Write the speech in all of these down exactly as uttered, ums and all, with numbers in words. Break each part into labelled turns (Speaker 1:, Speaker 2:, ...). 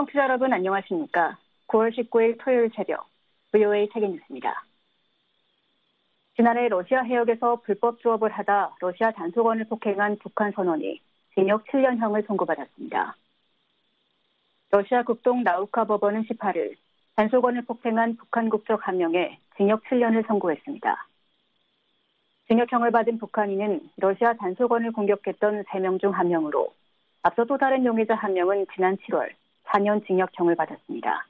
Speaker 1: 청취자 여러분 안녕하십니까? 구월 십구일 토요일 새벽 브이오에이 세계뉴스입니다. 지난해 러시아 해역에서 불법 조업을 하다 러시아 단속원을 폭행한 북한 선원이 징역 칠 년형을 선고받았습니다. 러시아 국동 나우카 법원은 십팔일 단속원을 폭행한 북한 국적 한 명에 징역 칠 년을 선고했습니다. 징역형을 받은 북한인은 러시아 단속원을 공격했던 세 명 중 한 명으로 앞서 또 다른 용의자 한 명은 지난 칠월 사 년 징역형을 받았습니다.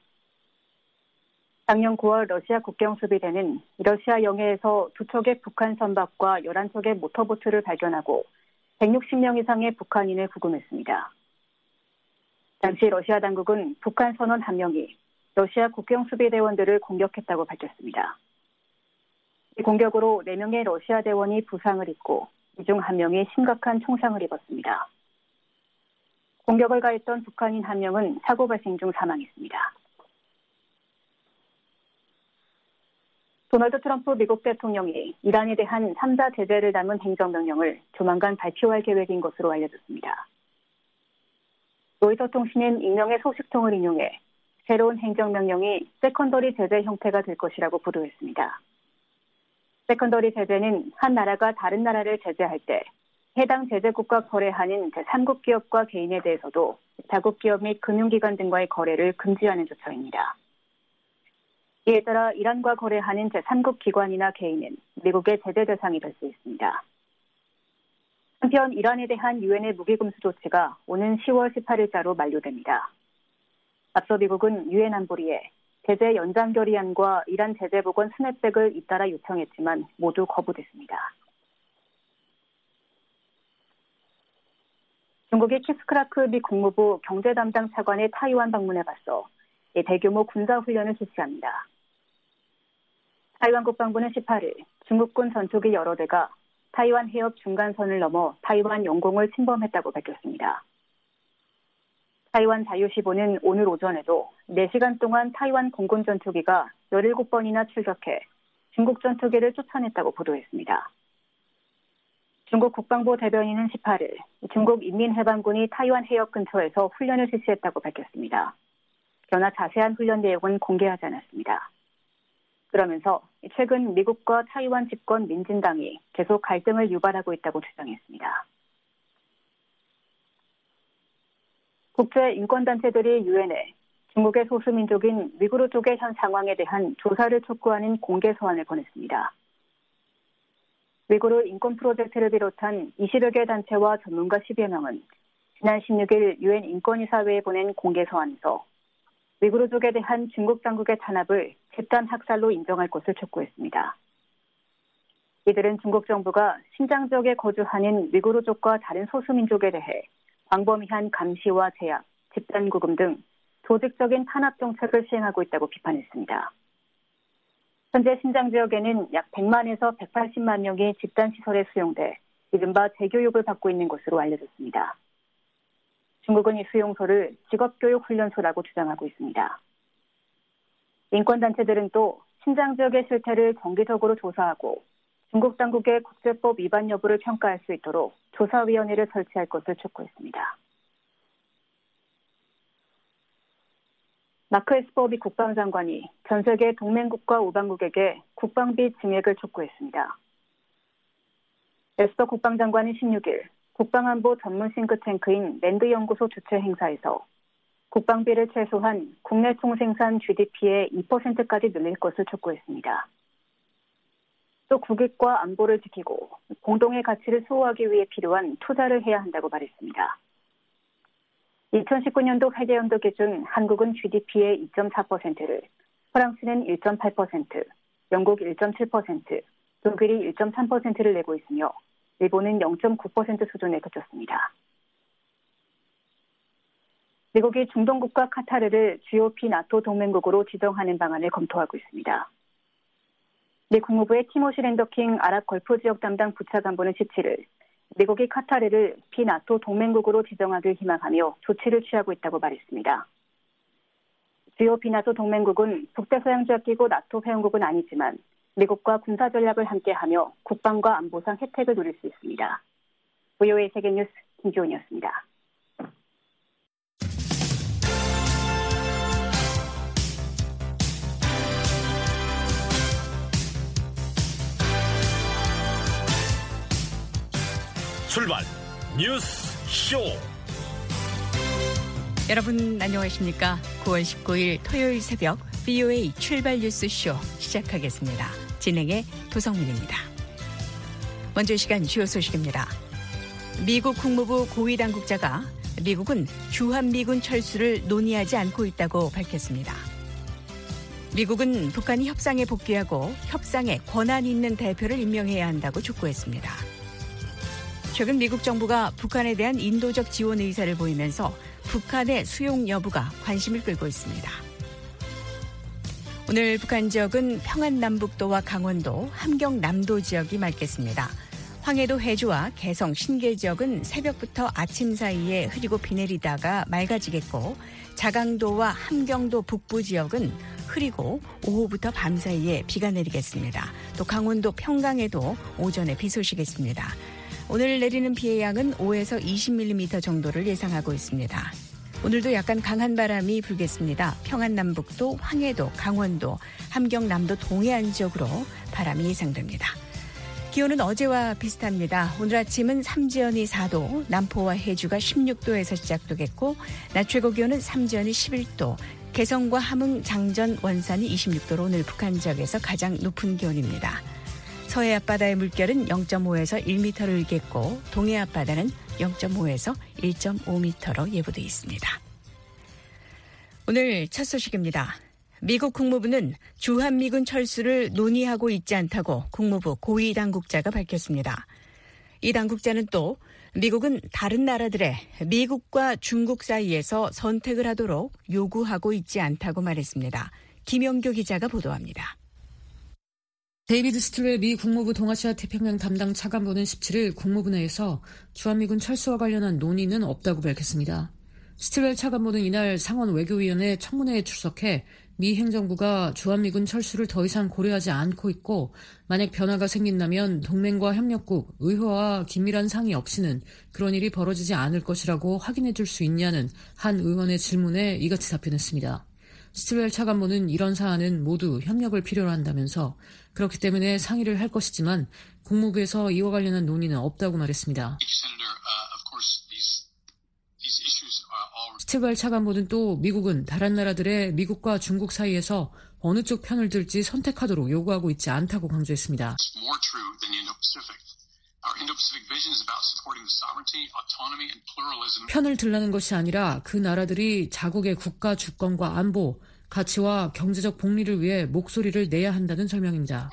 Speaker 1: 작년 구월 러시아 국경수비대는 러시아 영해에서 두 척의 북한 선박과 열한 척의 모터보트를 발견하고 백육십 명 이상의 북한인을 구금했습니다. 당시 러시아 당국은 북한 선원 한 명이 러시아 국경수비대원들을 공격했다고 밝혔습니다. 이 공격으로 네 명의 러시아 대원이 부상을 입고 이 중 한 명이 심각한 총상을 입었습니다. 공격을 가했던 북한인 한 명은 사고 발생 중 사망했습니다. 도널드 트럼프 미국 대통령이 이란에 대한 삼 자 제재를 담은 행정명령을 조만간 발표할 계획인 것으로 알려졌습니다. 로이터 통신은 익명의 소식통을 인용해 새로운 행정명령이 세컨더리 제재 형태가 될 것이라고 보도했습니다. 세컨더리 제재는 한 나라가 다른 나라를 제재할 때 해당 제재국과 거래하는 제삼국 기업과 개인에 대해서도 자국 기업 및 금융기관 등과의 거래를 금지하는 조처입니다. 이에 따라 이란과 거래하는 제삼국 기관이나 개인은 미국의 제재 대상이 될 수 있습니다. 한편 이란에 대한 유엔의 무기금수 조치가 오는 시월 십팔일자로 만료됩니다. 앞서 미국은 유엔 안보리에 제재 연장 결의안과 이란 제재 복원 스냅백을 잇따라 요청했지만 모두 거부됐습니다. 중국이 키스크라크 미 국무부 경제 담당 차관의 타이완 방문에 맞서 대규모 군사훈련을 실시합니다. 타이완 국방부는 십팔일 중국군 전투기 여러 대가 타이완 해협 중간선을 넘어 타이완 영공을 침범했다고 밝혔습니다. 타이완 자유시보는 오늘 오전에도 네 시간 동안 타이완 공군 전투기가 열일곱 번이나 출격해 중국 전투기를 쫓아냈다고 보도했습니다. 중국 국방부 대변인은 십팔일 중국 인민해방군이 타이완 해역 근처에서 훈련을 실시했다고 밝혔습니다. 그러나 자세한 훈련 내용은 공개하지 않았습니다. 그러면서 최근 미국과 타이완 집권 민진당이 계속 갈등을 유발하고 있다고 주장했습니다. 국제인권단체들이 유엔에 중국의 소수민족인 위구르 쪽의 현 상황에 대한 조사를 촉구하는 공개 서한을 보냈습니다. 위구르 인권 프로젝트를 비롯한 이십여 개 단체와 전문가 십여 명은 지난 십육일 유엔 인권이사회에 보낸 공개 서한에서 위구르족에 대한 중국 당국의 탄압을 집단 학살로 인정할 것을 촉구했습니다. 이들은 중국 정부가 신장 지역에 거주하는 위구르족과 다른 소수민족에 대해 광범위한 감시와 제약, 집단 구금 등 조직적인 탄압 정책을 시행하고 있다고 비판했습니다. 현재 신장 지역에는 약 백만에서 백팔십만 명이 집단시설에 수용돼 이른바 재교육을 받고 있는 것으로 알려졌습니다. 중국은 이 수용소를 직업교육훈련소라고 주장하고 있습니다. 인권단체들은 또 신장 지역의 실태를 정기적으로 조사하고 중국 당국의 국제법 위반 여부를 평가할 수 있도록 조사위원회를 설치할 것을 촉구했습니다. 마크 에스퍼 미 국방장관이 전 세계 동맹국과 우방국에게 국방비 증액을 촉구했습니다. 에스퍼 국방장관은 십육일 국방안보 전문 싱크탱크인 랜드 연구소 주최 행사에서 국방비를 최소한 국내 총생산 지디피의 이 퍼센트까지 늘릴 것을 촉구했습니다. 또 국익과 안보를 지키고 공동의 가치를 수호하기 위해 필요한 투자를 해야 한다고 말했습니다. 이천십구 년도 회계연도 기준 한국은 지디피의 이 점 사 퍼센트를, 프랑스는 일 점 팔 퍼센트, 영국 일 점 칠 퍼센트, 독일이 일 점 삼 퍼센트를 내고 있으며 일본은 영 점 구 퍼센트 수준에 그쳤습니다. 미국이 중동 국가 카타르를 주요 비나토 동맹국으로 지정하는 방안을 검토하고 있습니다. 미 국무부의 티모시 랜더킹 아랍 걸프 지역 담당 부차관보는 십칠일 미국이 카타르를 비나토 동맹국으로 지정하길 희망하며 조치를 취하고 있다고 말했습니다. 주요 비나토 동맹국은 북대서양조약기구 나토 회원국은 아니지만 미국과 군사 전략을 함께하며 국방과 안보상 혜택을 누릴 수 있습니다. 브이오에이 세계뉴스 김지훈이었습니다.
Speaker 2: 출발 뉴스 쇼.
Speaker 3: 여러분 안녕하십니까? 구월 십구일 토요일 새벽 브이오에이 출발 뉴스 쇼 시작하겠습니다. 진행의 도성민입니다. 먼저 이 시간 주요 소식입니다. 미국 국무부 고위 당국자가 미국은 주한미군 철수를 논의하지 않고 있다고 밝혔습니다. 미국은 북한이 협상에 복귀하고 협상에 권한 있는 대표를 임명해야 한다고 촉구했습니다. 최근 미국 정부가 북한에 대한 인도적 지원 의사를 보이면서 북한의 수용 여부가 관심을 끌고 있습니다. 오늘 북한 지역은 평안남북도와 강원도, 함경남도 지역이 맑겠습니다. 황해도 해주와 개성, 신계 지역은 새벽부터 아침 사이에 흐리고 비 내리다가 맑아지겠고, 자강도와 함경도 북부 지역은 흐리고 오후부터 밤 사이에 비가 내리겠습니다. 또 강원도 평강에도 오전에 비 소식이 있습니다. 오늘 내리는 비의 양은 오에서 이십 밀리미터 정도를 예상하고 있습니다. 오늘도 약간 강한 바람이 불겠습니다. 평안남북도, 황해도, 강원도, 함경남도 동해안 지역으로 바람이 예상됩니다. 기온은 어제와 비슷합니다. 오늘 아침은 삼지연이 사도, 남포와 해주가 십육도에서 시작되겠고, 낮 최고 기온은 삼지연이 십일도, 개성과 함흥, 장전, 원산이 이십육도로 오늘 북한 지역에서 가장 높은 기온입니다. 서해 앞바다의 물결은 영점오에서 일 미터를 일겠고, 동해 앞바다는 영점오에서 일점오 미터로 예보되어 있습니다. 오늘 첫 소식입니다. 미국 국무부는 주한미군 철수를 논의하고 있지 않다고 국무부 고위 당국자가 밝혔습니다. 이 당국자는 또 미국은 다른 나라들의 미국과 중국 사이에서 선택을 하도록 요구하고 있지 않다고 말했습니다. 김영교 기자가 보도합니다.
Speaker 4: 데이비드 스틸웰 미 국무부 동아시아 태평양 담당 차관보는 십칠일 국무부 내에서 주한미군 철수와 관련한 논의는 없다고 밝혔습니다. 스틸웰 차관보는 이날 상원 외교위원회 청문회에 출석해 미 행정부가 주한미군 철수를 더 이상 고려하지 않고 있고, 만약 변화가 생긴다면 동맹과 협력국, 의회와 긴밀한 상의 없이는 그런 일이 벌어지지 않을 것이라고 확인해 줄 수 있냐는 한 의원의 질문에 이같이 답변했습니다. 스틸웰 차관보는 이런 사안은 모두 협력을 필요로 한다면서 그렇기 때문에 상의를 할 것이지만 국무부에서 이와 관련한 논의는 없다고 말했습니다. 스틸웰 차관보는 또 미국은 다른 나라들의 미국과 중국 사이에서 어느 쪽 편을 들지 선택하도록 요구하고 있지 않다고 강조했습니다. 편을 들라는 것이 아니라 그 나라들이 자국의 국가 주권과 안보, 가치와 경제적 복리를 위해 목소리를 내야 한다는 설명입니다.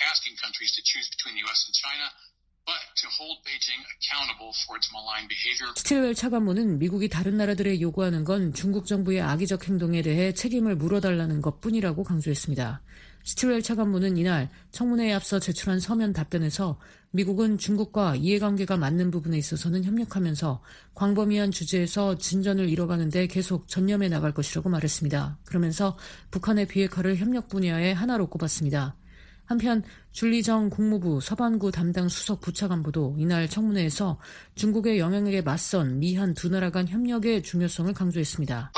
Speaker 4: 스틸웰 차관보는 미국이 다른 나라들에 요구하는 건 중국 정부의 악의적 행동에 대해 책임을 물어달라는 것뿐이라고 강조했습니다. 스틸웰 차관보는 이날 청문회에 앞서 제출한 서면 답변에서 미국은 중국과 이해관계가 맞는 부분에 있어서는 협력하면서 광범위한 주제에서 진전을 이뤄가는 데 계속 전념해 나갈 것이라고 말했습니다. 그러면서 북한의 비핵화를 협력 분야의 하나로 꼽았습니다. 한편 줄리정 국무부 서반구 담당 수석 부차관보도 이날 청문회에서 중국의 영향력에 맞선 미한 두 나라 간 협력의 중요성을 강조했습니다.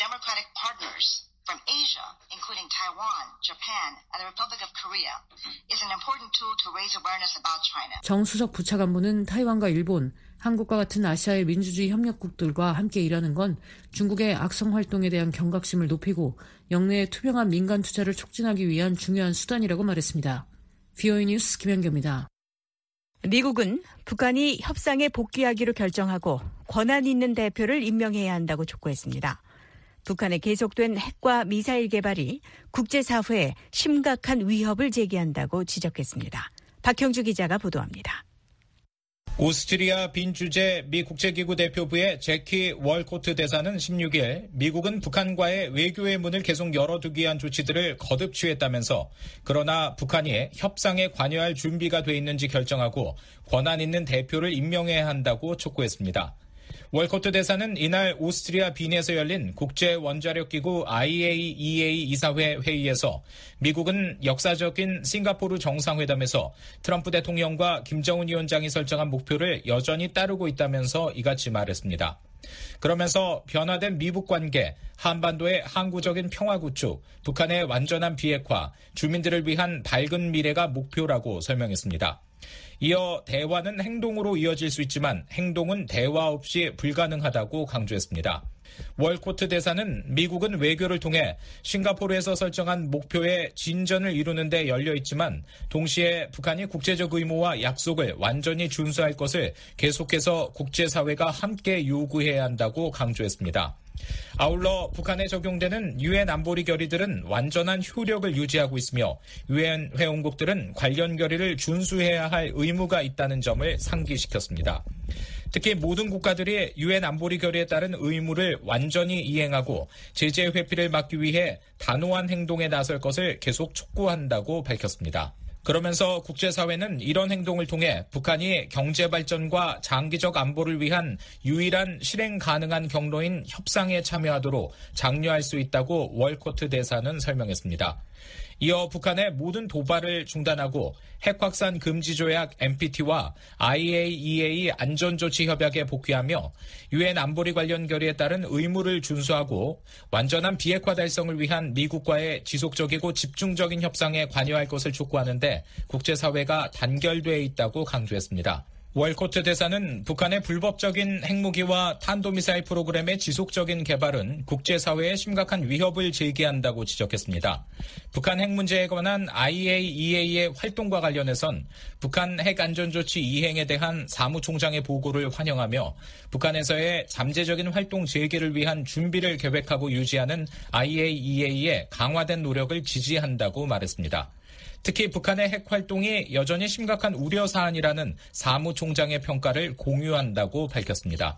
Speaker 4: 정 수석 부차관보는 타이완과 일본, 한국과 같은 아시아의 민주주의 협력국들과 함께 일하는 건 중국의 악성 활동에 대한 경각심을 높이고 영내의 투명한 민간 투자를 촉진하기 위한 중요한 수단이라고 말했습니다. 브이오에이 뉴스 김현교입니다.
Speaker 3: 미국은 북한이 협상에 복귀하기로 결정하고 권한 있는 대표를 임명해야 한다고 촉구했습니다. 북한의 계속된 핵과 미사일 개발이 국제사회에 심각한 위협을 제기한다고 지적했습니다. 박형주 기자가 보도합니다.
Speaker 5: 오스트리아 빈 주재 미 국제기구 대표부의 제키 월코트 대사는 십육일 미국은 북한과의 외교의 문을 계속 열어두기 위한 조치들을 거듭 취했다면서, 그러나 북한이 협상에 관여할 준비가 돼 있는지 결정하고 권한 있는 대표를 임명해야 한다고 촉구했습니다. 월코트 대사는 이날 오스트리아 빈에서 열린 국제원자력기구 아이에이이에이 이사회 회의에서 미국은 역사적인 싱가포르 정상회담에서 트럼프 대통령과 김정은 위원장이 설정한 목표를 여전히 따르고 있다면서 이같이 말했습니다. 그러면서 변화된 미북 관계, 한반도의 항구적인 평화 구축, 북한의 완전한 비핵화, 주민들을 위한 밝은 미래가 목표라고 설명했습니다. 이어 대화는 행동으로 이어질 수 있지만 행동은 대화 없이 불가능하다고 강조했습니다. 월코트 대사는 미국은 외교를 통해 싱가포르에서 설정한 목표에 진전을 이루는 데 열려 있지만 동시에 북한이 국제적 의무와 약속을 완전히 준수할 것을 계속해서 국제사회가 함께 요구해야 한다고 강조했습니다. 아울러 북한에 적용되는 유엔 안보리 결의들은 완전한 효력을 유지하고 있으며 유엔 회원국들은 관련 결의를 준수해야 할 의무가 있다는 점을 상기시켰습니다. 특히 모든 국가들이 유엔 안보리 결의에 따른 의무를 완전히 이행하고 제재 회피를 막기 위해 단호한 행동에 나설 것을 계속 촉구한다고 밝혔습니다. 그러면서 국제사회는 이런 행동을 통해 북한이 경제발전과 장기적 안보를 위한 유일한 실행 가능한 경로인 협상에 참여하도록 장려할 수 있다고 월코트 대사는 설명했습니다. 이어 북한의 모든 도발을 중단하고 핵확산 금지 조약 엠피티와 아이에이이에이 안전조치 협약에 복귀하며 유엔 안보리 관련 결의에 따른 의무를 준수하고 완전한 비핵화 달성을 위한 미국과의 지속적이고 집중적인 협상에 관여할 것을 촉구하는데 국제사회가 단결되어 있다고 강조했습니다. 월코트 대사는 북한의 불법적인 핵무기와 탄도미사일 프로그램의 지속적인 개발은 국제사회에 심각한 위협을 제기한다고 지적했습니다. 북한 핵 문제에 관한 아이에이이에이의 활동과 관련해선 북한 핵안전조치 이행에 대한 사무총장의 보고를 환영하며 북한에서의 잠재적인 활동 재개를 위한 준비를 계획하고 유지하는 아이에이이에이의 강화된 노력을 지지한다고 말했습니다. 특히 북한의 핵 활동이 여전히 심각한 우려 사안이라는 사무총장의 평가를 공유한다고 밝혔습니다.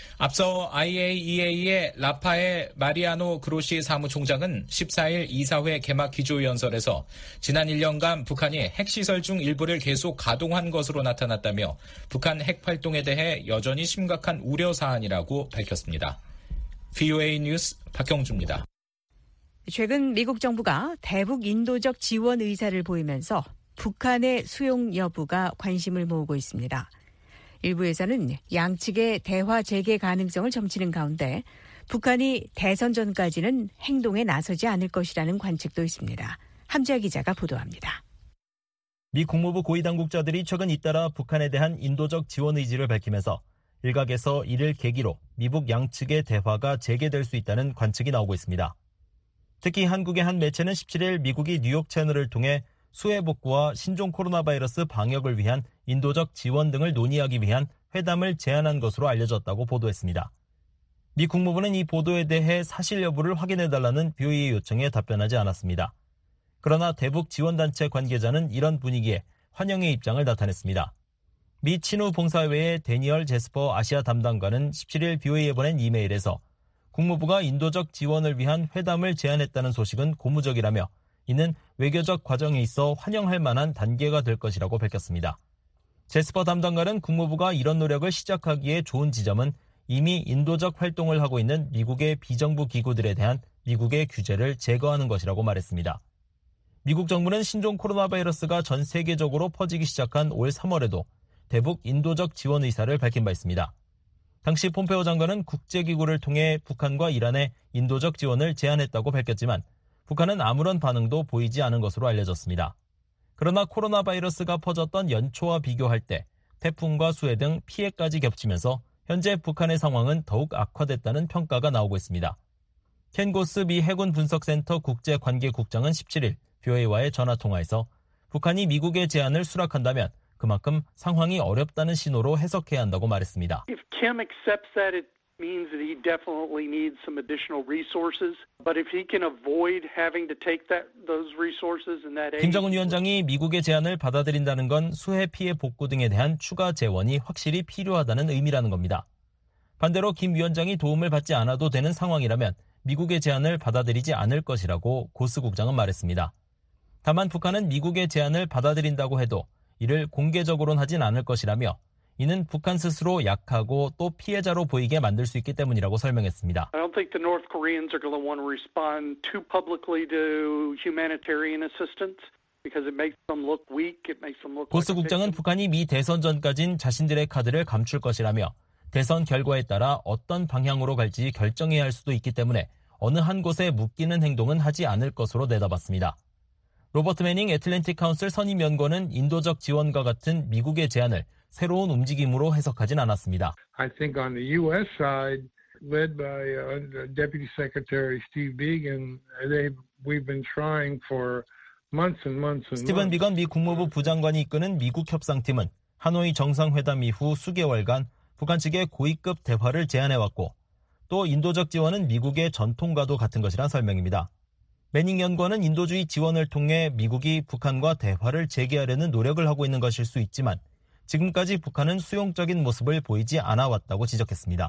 Speaker 5: 앞서 아이에이이에이의 라파엘 마리아노 그로시 사무총장은 십사일 이사회 개막 기조연설에서 지난 일 년간 북한이 핵시설 중 일부를 계속 가동한 것으로 나타났다며 북한 핵 활동에 대해 여전히 심각한 우려 사안이라고 밝혔습니다. 브이오에이 뉴스 박형주입니다.
Speaker 3: 최근 미국 정부가 대북 인도적 지원 의사를 보이면서 북한의 수용 여부가 관심을 모으고 있습니다. 일부에서는 양측의 대화 재개 가능성을 점치는 가운데 북한이 대선 전까지는 행동에 나서지 않을 것이라는 관측도 있습니다. 함지아 기자가 보도합니다.
Speaker 6: 미 국무부 고위 당국자들이 최근 잇따라 북한에 대한 인도적 지원 의지를 밝히면서 일각에서 이를 계기로 미북 양측의 대화가 재개될 수 있다는 관측이 나오고 있습니다. 특히 한국의 한 매체는 십칠일 미국이 뉴욕 채널을 통해 수해 복구와 신종 코로나 바이러스 방역을 위한 인도적 지원 등을 논의하기 위한 회담을 제안한 것으로 알려졌다고 보도했습니다. 미 국무부는 이 보도에 대해 사실 여부를 확인해달라는 브이오에이 요청에 답변하지 않았습니다. 그러나 대북 지원단체 관계자는 이런 분위기에 환영의 입장을 나타냈습니다. 미 친우 봉사회의 데니얼 제스퍼 아시아 담당관은 십칠일 브이오에이에 보낸 이메일에서 국무부가 인도적 지원을 위한 회담을 제안했다는 소식은 고무적이라며 이는 외교적 과정에 있어 환영할 만한 단계가 될 것이라고 밝혔습니다. 제스퍼 담당관은 국무부가 이런 노력을 시작하기에 좋은 지점은 이미 인도적 활동을 하고 있는 미국의 비정부 기구들에 대한 미국의 규제를 제거하는 것이라고 말했습니다. 미국 정부는 신종 코로나 바이러스가 전 세계적으로 퍼지기 시작한 올 삼월에도 대북 인도적 지원 의사를 밝힌 바 있습니다. 당시 폼페오 장관은 국제기구를 통해 북한과 이란에 인도적 지원을 제안했다고 밝혔지만 북한은 아무런 반응도 보이지 않은 것으로 알려졌습니다. 그러나 코로나 바이러스가 퍼졌던 연초와 비교할 때 태풍과 수해 등 피해까지 겹치면서 현재 북한의 상황은 더욱 악화됐다는 평가가 나오고 있습니다. 켄 고스 미 해군 분석센터 국제관계국장은 십칠일 브이오에이와의 전화통화에서 북한이 미국의 제안을 수락한다면 그만큼 상황이 어렵다는 신호로 해석해야 한다고 말했습니다.
Speaker 7: If Kim accepts that, it means that he definitely needs some additional resources. But if he can avoid having to take that those resources and that aid.
Speaker 6: 김정은 위원장이 미국의 제안을 받아들인다는 건 수해 피해 복구 등에 대한 추가 재원이 확실히 필요하다는 의미라는 겁니다. 반대로 김 위원장이 도움을 받지 않아도 되는 상황이라면 미국의 제안을 받아들이지 않을 것이라고 고스 국장은 말했습니다. 다만 북한은 미국의 제안을 받아들인다고 해도 이를 공개적으로는 하진 않을 것이라며 이는 북한 스스로 약하고 또 피해자로 보이게 만들 수 있기 때문이라고 설명했습니다.
Speaker 7: I don't think the North Koreans are going to want to respond too publicly to humanitarian assistance because it makes them look weak. It makes them look.
Speaker 6: 고스 국장은 북한이 미 대선 전까진 자신들의 카드를 감출 것이라며 대선 결과에 따라 어떤 방향으로 갈지 결정해야 할 수도 있기 때문에 어느 한 곳에 묶이는 행동은 하지 않을 것으로 내다봤습니다. 로버트 매닝 애틀랜틱 카운슬 선임 연구원은 인도적 지원과 같은 미국의 제안을 새로운 움직임으로 해석하진 않았습니다.
Speaker 8: I think on the U S side, led by uh, Deputy Secretary Steve Biegun, they we've been trying for months and months and months.
Speaker 6: 스티븐 비건 미 국무부 부장관이 이끄는 미국 협상팀은 하노이 정상회담 이후 수개월간 북한 측에 고위급 대화를 제안해왔고 또 인도적 지원은 미국의 전통과도 같은 것이란 설명입니다. 매닝 연구원은 인도주의 지원을 통해 미국이 북한과 대화를 재개하려는 노력을 하고 있는 것일 수 있지만 지금까지 북한은 수용적인 모습을 보이지 않아왔다고 지적했습니다.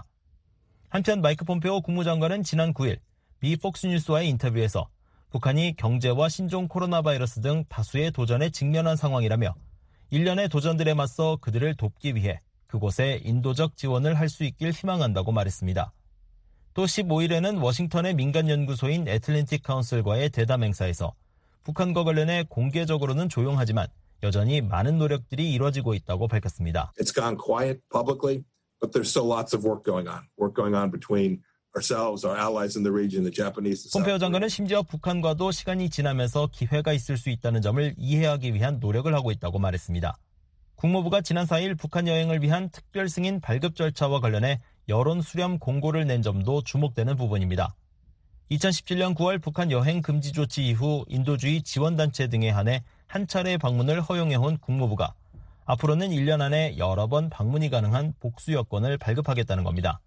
Speaker 6: 한편 마이크 폼페오 국무장관은 지난 구일 미 폭스뉴스와의 인터뷰에서 북한이 경제와 신종 코로나 바이러스 등 다수의 도전에 직면한 상황이라며 일련의 도전들에 맞서 그들을 돕기 위해 그곳에 인도적 지원을 할 수 있길 희망한다고 말했습니다. 또 십오일에는 워싱턴의 민간연구소인 애틀랜틱 카운슬과의 대담 행사에서 북한과 관련해 공개적으로는 조용하지만 여전히 많은 노력들이 이뤄지고 있다고 밝혔습니다.
Speaker 9: It's gone quiet publicly, but there's still lots of work going on. Work going on between ourselves, our allies in the region, the Japanese.
Speaker 6: 폼페오 장관은 심지어 북한과도 시간이 지나면서 기회가 있을 수 있다는 점을 이해하기 위한 노력을 하고 있다고 말했습니다. 국무부가 지난 사일 북한 여행을 위한 특별 승인 발급 절차와 관련해 여론 수렴 공고를 낸 점도 주목되는 부분입니다. 이천십칠년 구월 북한 여행 금지 조치 이후 인도주의 지원단체 등에 한해 한 차례 방문을 허용해온 국무부가 앞으로는 일 년 안에 여러 번 방문이 가능한 복수 여권을 발급하겠다는 겁니다.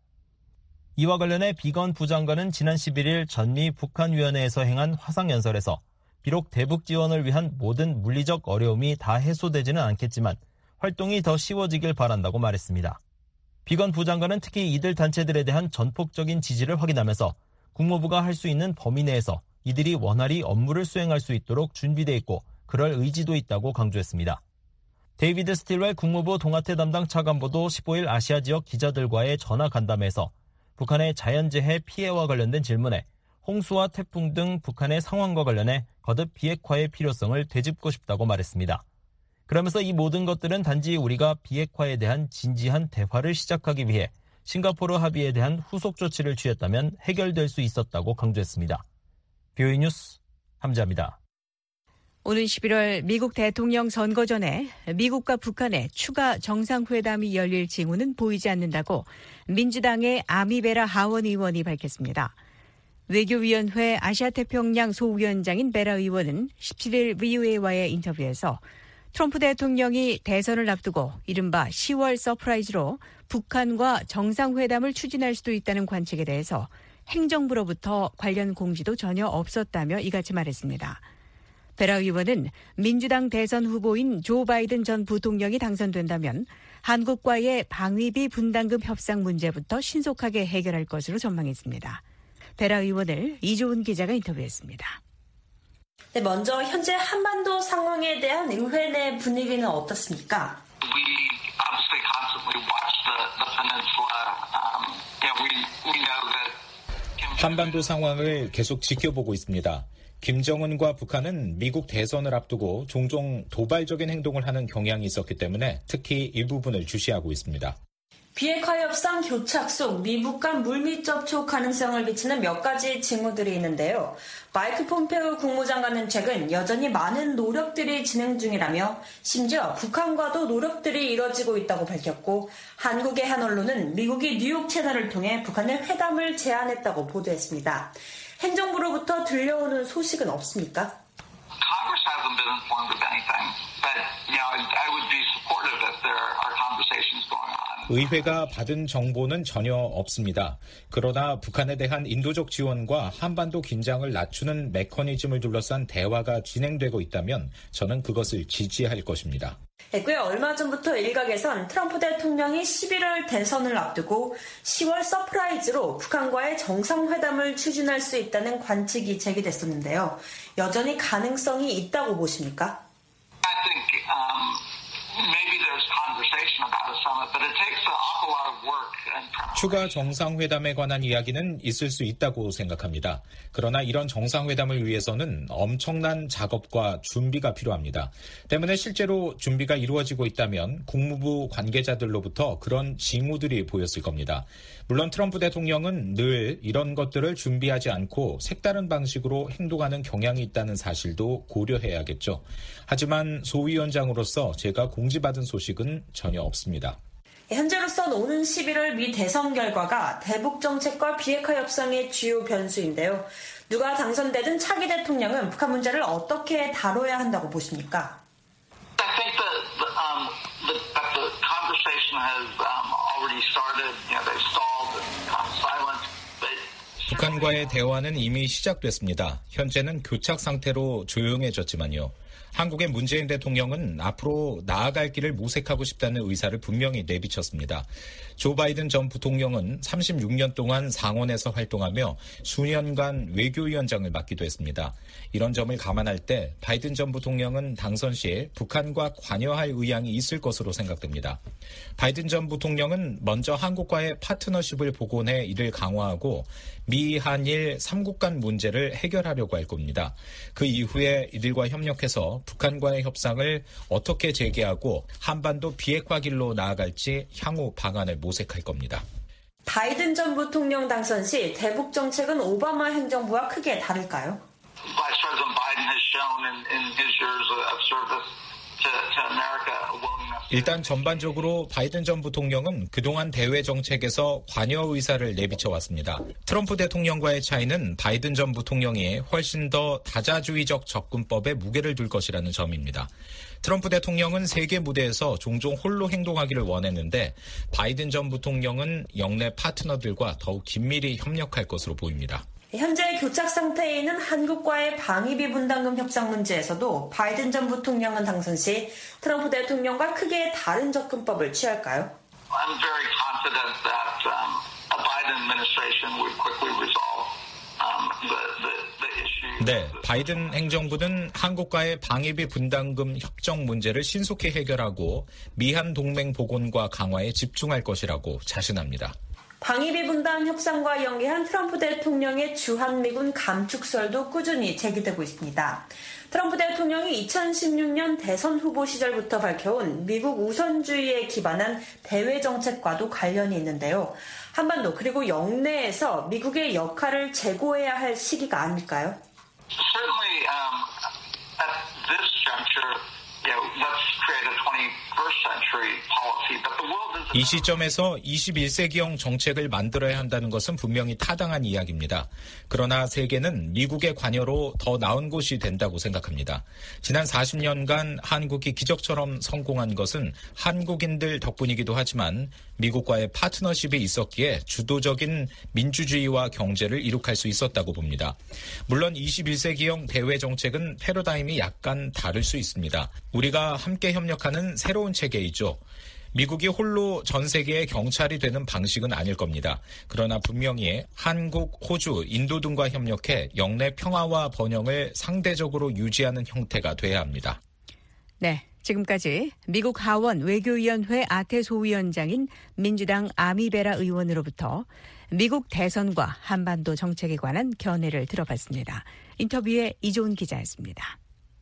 Speaker 6: 이와 관련해 비건 부장관은 지난 십일일 전미 북한위원회에서 행한 화상연설에서 비록 대북 지원을 위한 모든 물리적 어려움이 다 해소되지는 않겠지만 활동이 더 쉬워지길 바란다고 말했습니다. 비건 부장관은 특히 이들 단체들에 대한 전폭적인 지지를 확인하면서 국무부가 할 수 있는 범위 내에서 이들이 원활히 업무를 수행할 수 있도록 준비돼 있고 그럴 의지도 있다고 강조했습니다. 데이비드 스틸웰 국무부 동아태 담당 차관보도 십오일 아시아 지역 기자들과의 전화 간담회에서 북한의 자연재해 피해와 관련된 질문에 홍수와 태풍 등 북한의 상황과 관련해 거듭 비핵화의 필요성을 되짚고 싶다고 말했습니다. 그러면서 이 모든 것들은 단지 우리가 비핵화에 대한 진지한 대화를 시작하기 위해 싱가포르 합의에 대한 후속 조치를 취했다면 해결될 수 있었다고 강조했습니다. 비오이 뉴스 함자입니다.
Speaker 3: 오는 십일월 미국 대통령 선거 전에 미국과 북한의 추가 정상회담이 열릴 징후는 보이지 않는다고 민주당의 아미베라 하원 의원이 밝혔습니다. 외교위원회 아시아태평양 소위원장인 베라 의원은 십칠일 브이오에이와의 인터뷰에서 트럼프 대통령이 대선을 앞두고 이른바 시월 서프라이즈로 북한과 정상회담을 추진할 수도 있다는 관측에 대해서 행정부로부터 관련 공지도 전혀 없었다며 이같이 말했습니다. 베라 의원은 민주당 대선 후보인 조 바이든 전 부통령이 당선된다면 한국과의 방위비 분담금 협상 문제부터 신속하게 해결할 것으로 전망했습니다. 베라 의원을 이조은 기자가 인터뷰했습니다.
Speaker 10: 네, 먼저 현재 한반도 상황에 대한 의회 내 분위기는 어떻습니까?
Speaker 5: 한반도 상황을 계속 지켜보고 있습니다. 김정은과 북한은 미국 대선을 앞두고 종종 도발적인 행동을 하는 경향이 있었기 때문에 특히 이 부분을 주시하고 있습니다.
Speaker 10: 비핵화 협상 교착 속 미국 간 물밑 접촉 가능성을 비치는 몇 가지 징후들이 있는데요. 마이크 폼페오 국무장관은 최근 여전히 많은 노력들이 진행 중이라며 심지어 북한과도 노력들이 이뤄지고 있다고 밝혔고 한국의 한 언론은 미국이 뉴욕 채널을 통해 북한의 회담을 제안했다고 보도했습니다. 행정부로부터 들려오는 소식은 없습니까?
Speaker 11: Congress hasn't been informed of anything, but you know, I would be supportive if there are conversations going on.
Speaker 5: 의회가 받은 정보는 전혀 없습니다. 그러나 북한에 대한 인도적 지원과 한반도 긴장을 낮추는 메커니즘을 둘러싼 대화가 진행되고 있다면 저는 그것을 지지할 것입니다.
Speaker 10: 네, 꽤 얼마 전부터 일각에선 트럼프 대통령이 십일월 대선을 앞두고 시월 서프라이즈로 북한과의 정상회담을 추진할 수 있다는 관측이 제기됐었는데요. 여전히 가능성이 있다고 보십니까?
Speaker 11: I think um, maybe there's conversation about about a summit, but it takes an awful lot of work and preparation.
Speaker 5: 추가 정상회담에 관한 이야기는 있을 수 있다고 생각합니다. 그러나 이런 정상회담을 위해서는 엄청난 작업과 준비가 필요합니다. 때문에 실제로 준비가 이루어지고 있다면 국무부 관계자들로부터 그런 징후들이 보였을 겁니다. 물론 트럼프 대통령은 늘 이런 것들을 준비하지 않고 색다른 방식으로 행동하는 경향이 있다는 사실도 고려해야겠죠. 하지만 소위원장으로서 제가 공지받은 소식은 전혀 없습니다.
Speaker 10: 현재로선 오는 십일월 미 대선 결과가 대북 정책과 비핵화 협상의 주요 변수인데요. 누가 당선되든 차기 대통령은 북한 문제를 어떻게 다뤄야 한다고 보십니까?
Speaker 11: I think that the, um, the, that the conversation has um, already started. You know, they've stalled and gone silent. But
Speaker 5: 북한과의 대화는 이미 시작됐습니다. 현재는 교착 상태로 조용해졌지만요. 한국의 문재인 대통령은 앞으로 나아갈 길을 모색하고 싶다는 의사를 분명히 내비쳤습니다. 조 바이든 전 부통령은 삼십육 년 동안 상원에서 활동하며 수년간 외교위원장을 맡기도 했습니다. 이런 점을 감안할 때 바이든 전 부통령은 당선 시 북한과 관여할 의향이 있을 것으로 생각됩니다. 바이든 전 부통령은 먼저 한국과의 파트너십을 복원해 이를 강화하고 미, 한일 삼 국 간 문제를 해결하려고 할 겁니다. 그 이후에 이들과 협력해서 북한과의 협상을 어떻게 재개하고 한반도 비핵화 길로 나아갈지 향후 방안을 모색할 겁니다.
Speaker 10: 바이든 전 부통령 당선 시 대북 정책은 오바마 행정부와 크게 다를까요?
Speaker 11: Vice President Biden has shown in, in his years of service to, to America a willingness.
Speaker 5: 일단 전반적으로 바이든 전 부통령은 그동안 대외 정책에서 관여 의사를 내비쳐 왔습니다. 트럼프 대통령과의 차이는 바이든 전 부통령이 훨씬 더 다자주의적 접근법에 무게를 둘 것이라는 점입니다. 트럼프 대통령은 세계 무대에서 종종 홀로 행동하기를 원했는데 바이든 전 부통령은 영내 파트너들과 더욱 긴밀히 협력할 것으로 보입니다.
Speaker 10: 현재 교착 상태에 있는 한국과의 방위비 분담금 협상 문제에서도 바이든 전 부통령은 당선 시 트럼프 대통령과 크게 다른 접근법을 취할까요?
Speaker 11: I'm very confident that um, a Biden administration would quickly resolve um, the, the, the issue.
Speaker 5: 네, 바이든 행정부는 한국과의 방위비 분담금 협정 문제를 신속히 해결하고 미한 동맹 복원과 강화에 집중할 것이라고 자신합니다.
Speaker 10: 방위비 분담 협상과 연계한 트럼프 대통령의 주한미군 감축설도 꾸준히 제기되고 있습니다. 트럼프 대통령이 이천십육 년 대선 후보 시절부터 밝혀온 미국 우선주의에 기반한 대외 정책과도 관련이 있는데요. 한반도 그리고 영내에서 미국의 역할을 재고해야 할 시기가 아닐까요?
Speaker 11: Certainly, um, at this juncture, you know, let's create a twenty-first century policy, but the world is...
Speaker 5: 이 시점에서 이십일 세기형 정책을 만들어야 한다는 것은 분명히 타당한 이야기입니다. 그러나 세계는 미국의 관여로 더 나은 곳이 된다고 생각합니다. 지난 사십 년간 한국이 기적처럼 성공한 것은 한국인들 덕분이기도 하지만 미국과의 파트너십이 있었기에 주도적인 민주주의와 경제를 이룩할 수 있었다고 봅니다. 물론 이십일 세기형 대외 정책은 패러다임이 약간 다를 수 있습니다. 우리가 함께 협력하는 새로운 체계이죠. 미국이 홀로 전 세계의 경찰이 되는 방식은 아닐 겁니다. 그러나 분명히 한국, 호주, 인도 등과 협력해 영내 평화와 번영을 상대적으로 유지하는 형태가 돼야 합니다.
Speaker 3: 네, 지금까지 미국 하원 외교위원회 아태 소위원장인 민주당 아미베라 의원으로부터 미국 대선과 한반도 정책에 관한 견해를 들어봤습니다. 인터뷰에 이조은 기자였습니다.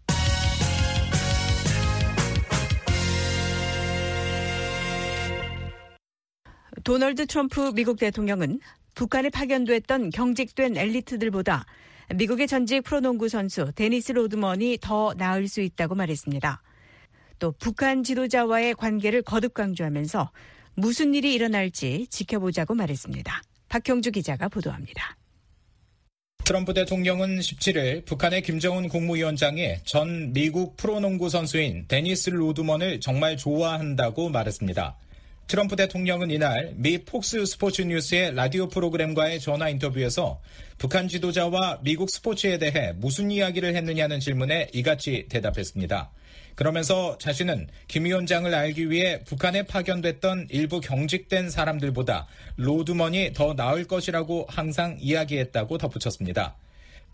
Speaker 3: 도널드 트럼프 미국 대통령은 북한에 파견됐던 경직된 엘리트들보다 미국의 전직 프로농구 선수 데니스 로드먼이 더 나을 수 있다고 말했습니다. 또 북한 지도자와의 관계를 거듭 강조하면서 무슨 일이 일어날지 지켜보자고 말했습니다. 박형주 기자가 보도합니다.
Speaker 5: 트럼프 대통령은 십칠일 북한의 김정은 국무위원장이 전 미국 프로농구 선수인 데니스 로드먼을 정말 좋아한다고 말했습니다. 트럼프 대통령은 이날 미 폭스 스포츠 뉴스의 라디오 프로그램과의 전화 인터뷰에서 북한 지도자와 미국 스포츠에 대해 무슨 이야기를 했느냐는 질문에 이같이 대답했습니다. 그러면서 자신은 김 위원장을 알기 위해 북한에 파견됐던 일부 경직된 사람들보다 로드먼이 더 나을 것이라고 항상 이야기했다고 덧붙였습니다.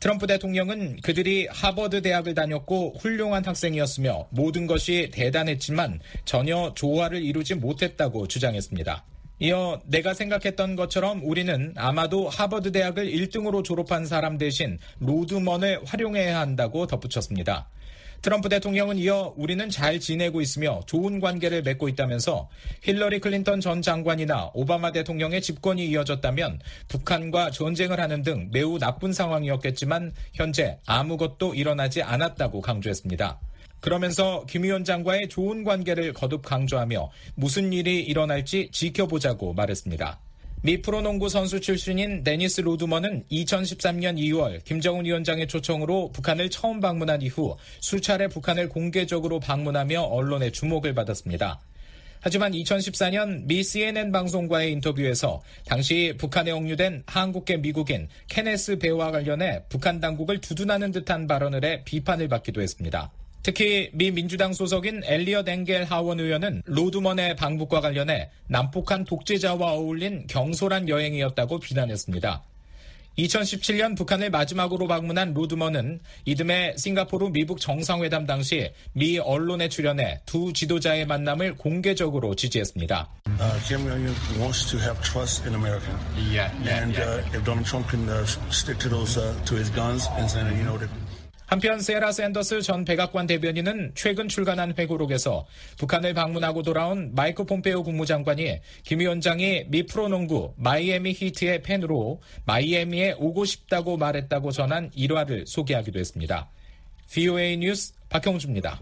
Speaker 5: 트럼프 대통령은 그들이 하버드 대학을 다녔고 훌륭한 학생이었으며 모든 것이 대단했지만 전혀 조화를 이루지 못했다고 주장했습니다. 이어 내가 생각했던 것처럼 우리는 아마도 하버드 대학을 일 등으로 졸업한 사람 대신 로드먼을 활용해야 한다고 덧붙였습니다. 트럼프 대통령은 이어 우리는 잘 지내고 있으며 좋은 관계를 맺고 있다면서 힐러리 클린턴 전 장관이나 오바마 대통령의 집권이 이어졌다면 북한과 전쟁을 하는 등 매우 나쁜 상황이었겠지만 현재 아무것도 일어나지 않았다고 강조했습니다. 그러면서 김 위원장과의 좋은 관계를 거듭 강조하며 무슨 일이 일어날지 지켜보자고 말했습니다. 미 프로농구 선수 출신인 데니스 로드먼은 이천십삼 년 이월 김정은 위원장의 초청으로 북한을 처음 방문한 이후 수차례 북한을 공개적으로 방문하며 언론의 주목을 받았습니다. 하지만 이천십사 년 미 씨엔엔 방송과의 인터뷰에서 당시 북한에 억류된 한국계 미국인 케네스 베와 관련해 북한 당국을 두둔하는 듯한 발언을 해 비판을 받기도 했습니다. 특히 미 민주당 소속인 엘리엇 엥겔 하원 의원은 로드먼의 방북과 관련해 남북한 독재자와 어울린 경솔한 여행이었다고 비난했습니다. 이천십칠 년 북한을 마지막으로 방문한 로드먼은 이듬해 싱가포르 미북 정상회담 당시 미 언론에 출연해 두 지도자의 만남을 공개적으로 지지했습니다.
Speaker 12: Uh, Kim Jong-un wants to have trust in America. Yeah, yeah, and uh, if Donald Trump can uh, stick to those uh, to his guns and say, you know, that
Speaker 5: 한편 세라 샌더스 전 백악관 대변인은 최근 출간한 회고록에서 북한을 방문하고 돌아온 마이크 폼페이오 국무장관이 김 위원장이 미 프로농구 마이애미 히트의 팬으로 마이애미에 오고 싶다고 말했다고 전한 일화를 소개하기도 했습니다. 브이오에이 뉴스 박형주입니다.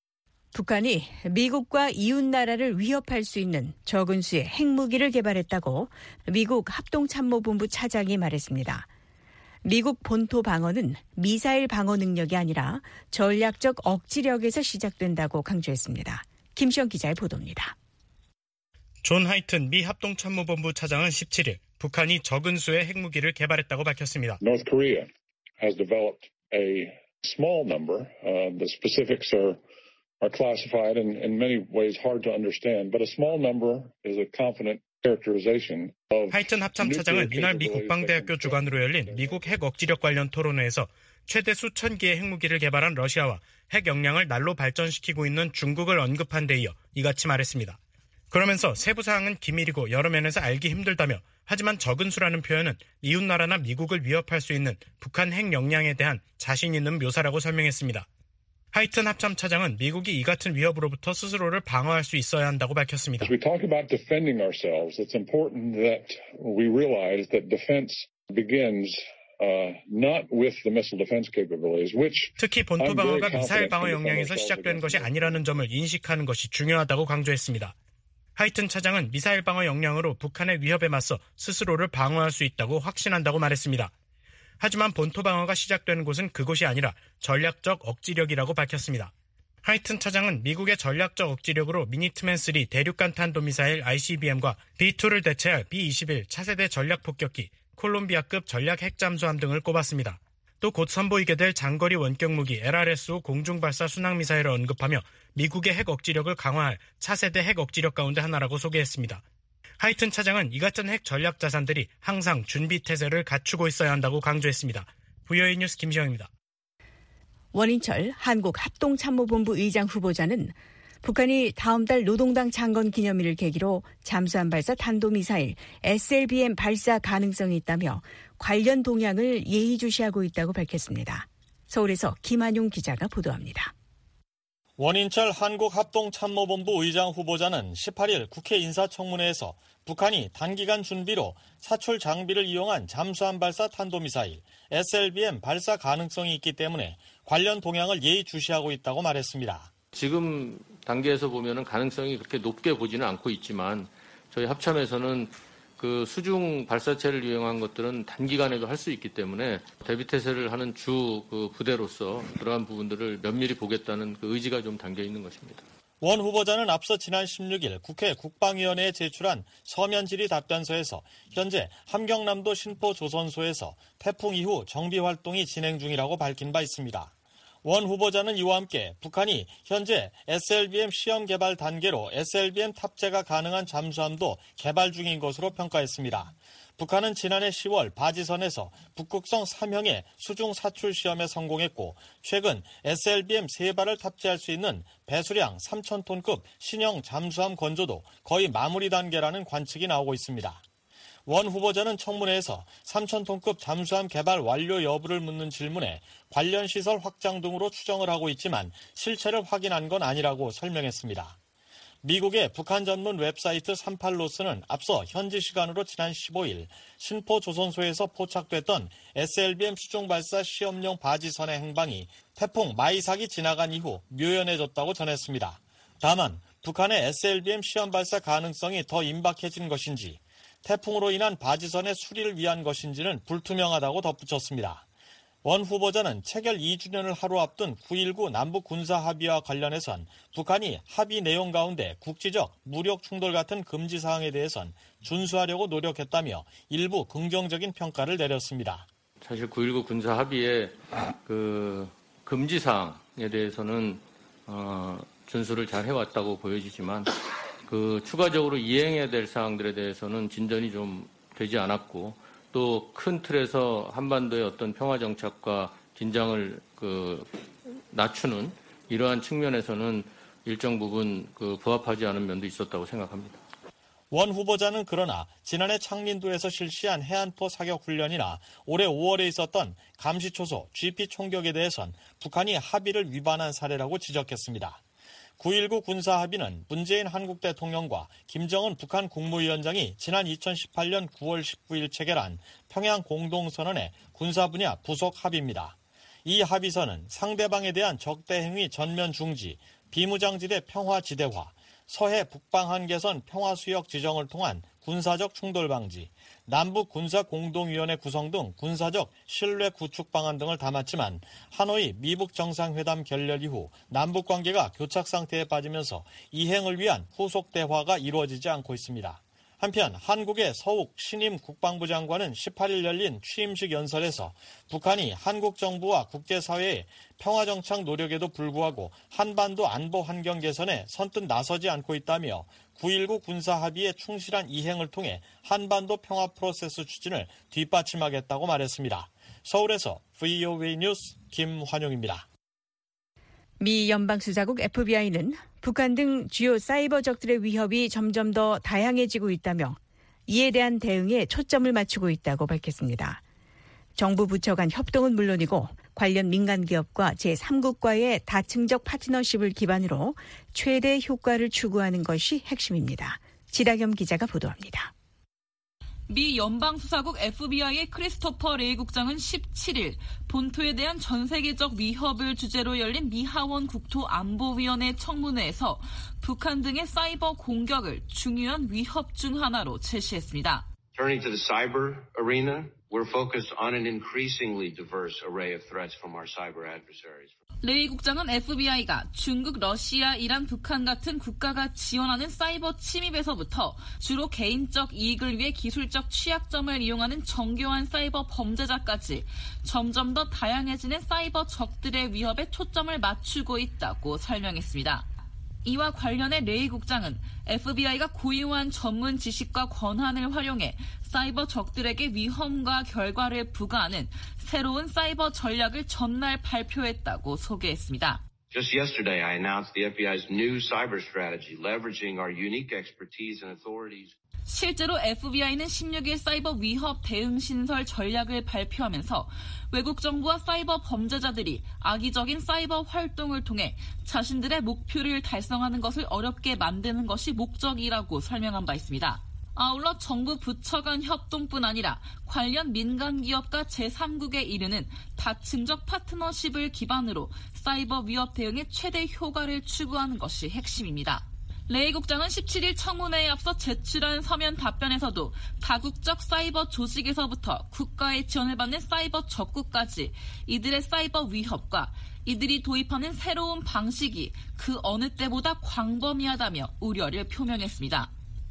Speaker 3: 북한이 미국과 이웃나라를 위협할 수 있는 적은 수의 핵무기를 개발했다고 미국 합동참모본부 차장이 말했습니다. 미국 본토 방어는 미사일 방어 능력이 아니라 전략적 억지력에서 시작된다고 강조했습니다. 김시영 기자의 보도입니다.
Speaker 13: 존 하이튼 미 합동참모본부 차장은 십칠 일 북한이 적은 수의 핵무기를 개발했다고 밝혔습니다.
Speaker 14: North Korea has developed a small number. Uh, the specifics are are classified and in many ways hard to understand, but a small number is a confident
Speaker 13: 하이튼 합참 차장은 이날 미 국방대학교 주관으로 열린 미국 핵 억지력 관련 토론회에서 최대 수천 개의 핵무기를 개발한 러시아와 핵 역량을 날로 발전시키고 있는 중국을 언급한 데 이어 이같이 말했습니다. 그러면서 세부 사항은 기밀이고 여러 면에서 알기 힘들다며 하지만 적은 수라는 표현은 이웃나라나 미국을 위협할 수 있는 북한 핵 역량에 대한 자신 있는 묘사라고 설명했습니다. 하이튼 합참 차장은 미국이 이 같은 위협으로부터 스스로를 방어할 수 있어야 한다고 밝혔습니다.
Speaker 14: As we talk about defending ourselves, it's important that we realize that defense begins uh, not with the missile defense capabilities, which
Speaker 13: 특히 본토 방어가 미사일 방어 역량에서 시작되는 것이 아니라는 점을 인식하는 것이 중요하다고 강조했습니다. 하이튼 차장은 미사일 방어 역량으로 북한의 위협에 맞서 스스로를 방어할 수 있다고 확신한다고 말했습니다. 하지만 본토 방어가 시작되는 곳은 그곳이 아니라 전략적 억지력이라고 밝혔습니다. 하이튼 차장은 미국의 전략적 억지력으로 미니트맨 쓰리 대륙간 탄도미사일 아이씨비엠과 비 투를 대체할 비 이십일 차세대 전략폭격기, 콜롬비아급 전략 핵잠수함 등을 꼽았습니다. 또 곧 선보이게 될 장거리 원격무기 엘알에스오 공중발사 순항미사일을 언급하며 미국의 핵 억지력을 강화할 차세대 핵 억지력 가운데 하나라고 소개했습니다. 하이튼 차장은 이 같은 핵 전략 자산들이 항상 준비 태세를 갖추고 있어야 한다고 강조했습니다. 브이오에이 뉴스 김시영입니다.
Speaker 3: 원인철 한국합동참모본부 의장 후보자는 북한이 다음 달 노동당 창건 기념일을 계기로 잠수함 발사 탄도미사일 에스엘비엠 발사 가능성이 있다며 관련 동향을 예의주시하고 있다고 밝혔습니다. 서울에서 김한용 기자가 보도합니다.
Speaker 15: 원인철 한국합동참모본부 의장 후보자는 십팔 일 국회 인사청문회에서 북한이 단기간 준비로 사출 장비를 이용한 잠수함 발사 탄도미사일 에스엘비엠 발사 가능성이 있기 때문에 관련 동향을 예의주시하고 있다고 말했습니다.
Speaker 16: 지금 단계에서 보면은 가능성이 그렇게 높게 보지는 않고 있지만 저희 합참에서는 그 수중 발사체를 이용한 것들은 단기간에도 할 수 있기 때문에 대비태세를 하는 주 그 부대로서 그러한 부분들을 면밀히 보겠다는 그 의지가 좀 담겨 있는 것입니다.
Speaker 15: 원 후보자는 앞서 지난 십육 일 국회 국방위원회에 제출한 서면 질의 답변서에서 현재 함경남도 신포 조선소에서 태풍 이후 정비 활동이 진행 중이라고 밝힌 바 있습니다. 원 후보자는 이와 함께 북한이 현재 에스엘비엠 시험 개발 단계로 에스엘비엠 탑재가 가능한 잠수함도 개발 중인 것으로 평가했습니다. 북한은 지난해 시월 바지선에서 북극성 삼 형의 수중 사출 시험에 성공했고 최근 에스엘비엠 세 발을 탑재할 수 있는 배수량 삼천 톤급 신형 잠수함 건조도 거의 마무리 단계라는 관측이 나오고 있습니다. 원 후보자는 청문회에서 삼천 톤급 잠수함 개발 완료 여부를 묻는 질문에 관련 시설 확장 등으로 추정을 하고 있지만 실체를 확인한 건 아니라고 설명했습니다. 미국의 북한 전문 웹사이트 삼팔로스는 앞서 현지 시간으로 지난 십오일 신포조선소에서 포착됐던 에스엘비엠 수중발사 시험용 바지선의 행방이 태풍 마이삭이 지나간 이후 묘연해졌다고 전했습니다. 다만 북한의 에스엘비엠 시험 발사 가능성이 더 임박해진 것인지 태풍으로 인한 바지선의 수리를 위한 것인지는 불투명하다고 덧붙였습니다. 원 후보자는 체결 이 주년을 하루 앞둔 구일구 남북 군사 합의와 관련해선 북한이 합의 내용 가운데 국지적 무력 충돌 같은 금지 사항에 대해선 준수하려고 노력했다며 일부 긍정적인 평가를 내렸습니다.
Speaker 16: 사실 구일구 군사 합의의 그 금지 사항에 대해서는 어, 준수를 잘 해왔다고 보여지지만 그 추가적으로 이행해야 될 사항들에 대해서는 진전이 좀 되지 않았고. 또 큰 틀에서 한반도의 어떤 평화 정착과 긴장을 그 낮추는 이러한 측면에서는 일정 부분 그 부합하지 않은 면도 있었다고 생각합니다.
Speaker 15: 원 후보자는 그러나 지난해 창린도에서 실시한 해안포 사격 훈련이나 올해 오월에 있었던 감시초소 지피 총격에 대해선 북한이 합의를 위반한 사례라고 지적했습니다. 구일구 군사합의는 문재인 한국 대통령과 김정은 북한 국무위원장이 지난 이천십팔년 구월 십구일 체결한 평양 공동선언의 군사 분야 부속 합의입니다. 이 합의서는 상대방에 대한 적대 행위 전면 중지, 비무장지대 평화지대화, 서해 북방 한계선 평화수역 지정을 통한 군사적 충돌 방지, 남북 군사공동위원회 구성 등 군사적 신뢰 구축 방안 등을 담았지만 하노이 미북 정상회담 결렬 이후 남북 관계가 교착 상태에 빠지면서 이행을 위한 후속 대화가 이루어지지 않고 있습니다. 한편 한국의 서욱 신임 국방부 장관은 십팔일 열린 취임식 연설에서 북한이 한국 정부와 국제사회의 평화정착 노력에도 불구하고 한반도 안보 환경 개선에 선뜻 나서지 않고 있다며 구일구 군사합의의 충실한 이행을 통해 한반도 평화 프로세스 추진을 뒷받침하겠다고 말했습니다. 서울에서 브이오에이 뉴스 김환용입니다.
Speaker 3: 미 연방수사국 에프비아이는 북한 등 주요 사이버 적들의 위협이 점점 더 다양해지고 있다며 이에 대한 대응에 초점을 맞추고 있다고 밝혔습니다. 정부 부처 간 협동은 물론이고 관련 민간 기업과 제삼국과의 다층적 파트너십을 기반으로 최대 효과를 추구하는 것이 핵심입니다. 지다겸 기자가 보도합니다.
Speaker 17: 미 연방수사국 에프비아이의 크리스토퍼 레이 국장은 십칠일 본토에 대한 전 세계적 위협을 주제로 열린 미 하원 국토안보위원회 청문회에서 북한 등의 사이버 공격을 중요한 위협 중 하나로 제시했습니다.
Speaker 18: Turning to the cyber arena, we're focused on an increasingly diverse array of threats from our cyber adversaries.
Speaker 17: 레이 국장은 에프비아이가 중국, 러시아, 이란, 북한 같은 국가가 지원하는 사이버 침입에서부터 주로 개인적 이익을 위해 기술적 취약점을 이용하는 정교한 사이버 범죄자까지 점점 더 다양해지는 사이버 적들의 위협에 초점을 맞추고 있다고 설명했습니다. 이와 관련해 레이 국장은 에프비아이가 고유한 전문 지식과 권한을 활용해 사이버 적들에게 위험과 결과를 부과하는 새로운 사이버 전략을 전날 발표했다고 소개했습니다.
Speaker 18: Just yesterday, I announced the 에프비아이's new cyber strategy, leveraging our unique expertise and authorities.
Speaker 17: 실제로 에프비아이는 십육일 사이버 위협 대응 신설 전략을 발표하면서 외국 정부와 사이버 범죄자들이 악의적인 사이버 활동을 통해 자신들의 목표를 달성하는 것을 어렵게 만드는 것이 목적이라고 설명한 바 있습니다. 아울러 정부 부처 간 협동뿐 아니라 관련 민간 기업과 제삼국에 이르는 다층적 파트너십을 기반으로 사이버 위협 대응의 최대 효과를 추구하는 것이 핵심입니다. 레이 국장은 십칠일 청문회에 앞서 제출한 서면 답변에서도 다국적 사이버 조직에서부터 국가의 지원을 받는 사이버 적국까지 이들의 사이버 위협과 이들이 도입하는 새로운 방식이 그 어느 때보다 광범위하다며 우려를 표명했습니다.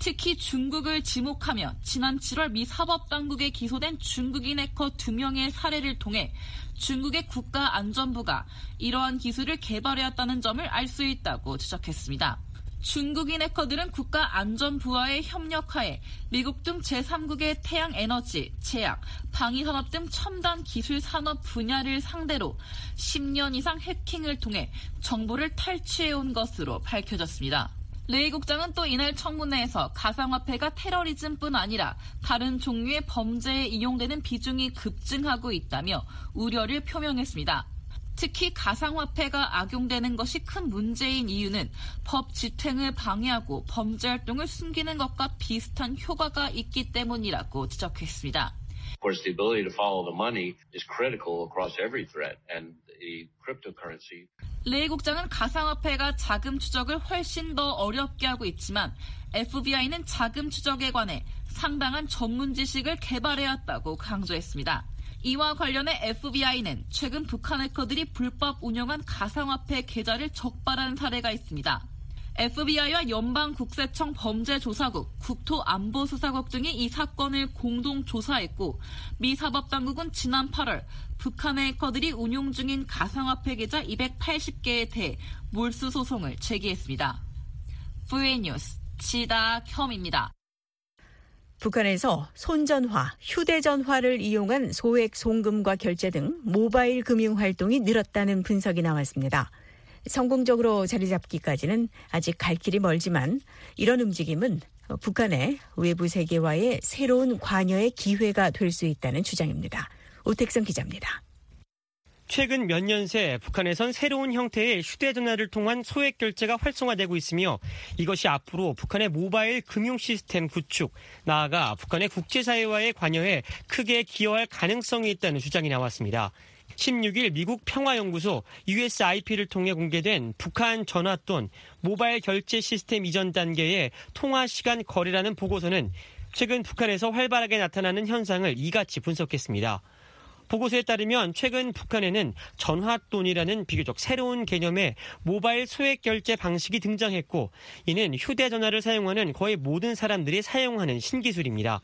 Speaker 17: 특히 중국을 지목하며 지난 칠월 미 사법당국에 기소된 중국인 해커 두 명의 사례를 통해 중국의 국가안전부가 이러한 기술을 개발해왔다는 점을 알 수 있다고 지적했습니다. 중국인 해커들은 국가안전부와의 협력하에 미국 등 제삼국의 태양에너지, 제약, 방위산업 등 첨단 기술 산업 분야를 상대로 십 년 이상 해킹을 통해 정보를 탈취해온 것으로 밝혀졌습니다. 레이 국장은 또 이날 청문회에서 가상화폐가 테러리즘뿐 아니라 다른 종류의 범죄에 이용되는 비중이 급증하고 있다며 우려를 표명했습니다. 특히 가상화폐가 악용되는 것이 큰 문제인 이유는 법 집행을 방해하고 범죄 활동을 숨기는 것과 비슷한 효과가 있기 때문이라고 지적했습니다.
Speaker 18: Of course, the ability to follow the money is critical across every threat, and the cryptocurrency.
Speaker 17: 레이 국장은 가상화폐가 자금 추적을 훨씬 더 어렵게 하고 있지만 에프비아이는 자금 추적에 관해 상당한 전문 지식을 개발해왔다고 강조했습니다. 이와 관련해 에프비아이는 최근 북한 해커들이 불법 운영한 가상화폐 계좌를 적발한 사례가 있습니다. 에프비아이와 연방국세청 범죄조사국, 국토안보수사국 등이 이 사건을 공동 조사했고 미 사법당국은 지난 팔월 북한의 해커들이 운용 중인 가상화폐 계좌 이백팔십 개에 대해 몰수 소송을 제기했습니다. 브이오에이 뉴스 지다혐입니다.
Speaker 3: 북한에서 손전화, 휴대전화를 이용한 소액 송금과 결제 등 모바일 금융 활동이 늘었다는 분석이 나왔습니다. 성공적으로 자리 잡기까지는 아직 갈 길이 멀지만 이런 움직임은 북한의 외부 세계와의 새로운 관여의 기회가 될 수 있다는 주장입니다. 오택성 기자입니다.
Speaker 19: 최근 몇 년 새 북한에선 새로운 형태의 휴대전화를 통한 소액 결제가 활성화되고 있으며 이것이 앞으로 북한의 모바일 금융 시스템 구축, 나아가 북한의 국제사회와의 관여에 크게 기여할 가능성이 있다는 주장이 나왔습니다. 십육 일 미국 평화연구소 유에스아이피를 통해 공개된 북한 전화돈 모바일 결제 시스템 이전 단계의 통화시간 거래라는 보고서는 최근 북한에서 활발하게 나타나는 현상을 이같이 분석했습니다. 보고서에 따르면 최근 북한에는 전화돈이라는 비교적 새로운 개념의 모바일 소액 결제 방식이 등장했고 이는 휴대전화를 사용하는 거의 모든 사람들이 사용하는 신기술입니다.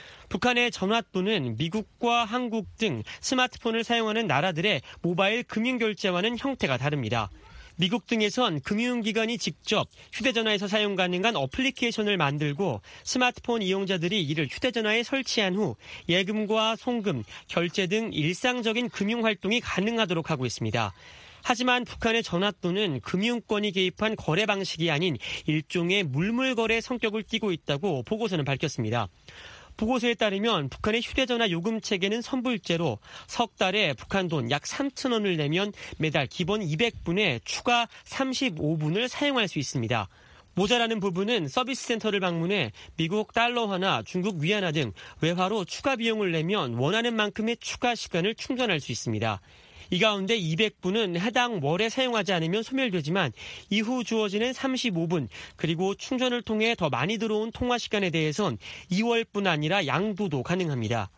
Speaker 19: 북한의 전화돈은 미국과 한국 등 스마트폰을 사용하는 나라들의 모바일 금융결제와는 형태가 다릅니다. 미국 등에선 금융기관이 직접 휴대전화에서 사용 가능한 어플리케이션을 만들고 스마트폰 이용자들이 이를 휴대전화에 설치한 후 예금과 송금, 결제 등 일상적인 금융활동이 가능하도록 하고 있습니다. 하지만 북한의 전화돈은 금융권이 개입한 거래 방식이 아닌 일종의 물물거래 성격을 띠고 있다고 보고서는 밝혔습니다. 보고서에 따르면 북한의 휴대전화 요금 체계는 선불제로 석 달에 북한 돈 약 삼천 원을 내면 매달 기본 이백 분에 추가 삼십오 분을 사용할 수 있습니다. 모자라는 부분은 서비스 센터를 방문해 미국 달러화나 중국 위안화 등 외화로 추가 비용을 내면 원하는 만큼의 추가 시간을 충전할 수 있습니다. 이 가운데 이백 분은 해당 월에 사용하지 않으면 소멸되지만 이후 주어지는 삼십오 분 그리고 충전을 통해 더 많이 들어온 통화 시간에 대해선 이 월뿐 아니라 양도도 가능합니다.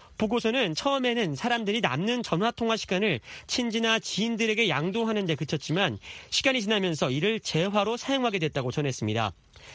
Speaker 19: 보고서는 처음에는 사람들이 남는 전화통화 시간을 친지나 지인들에게 양도하는 데 그쳤지만 시간이 지나면서 이를 재화로 사용하게 됐다고 전했습니다.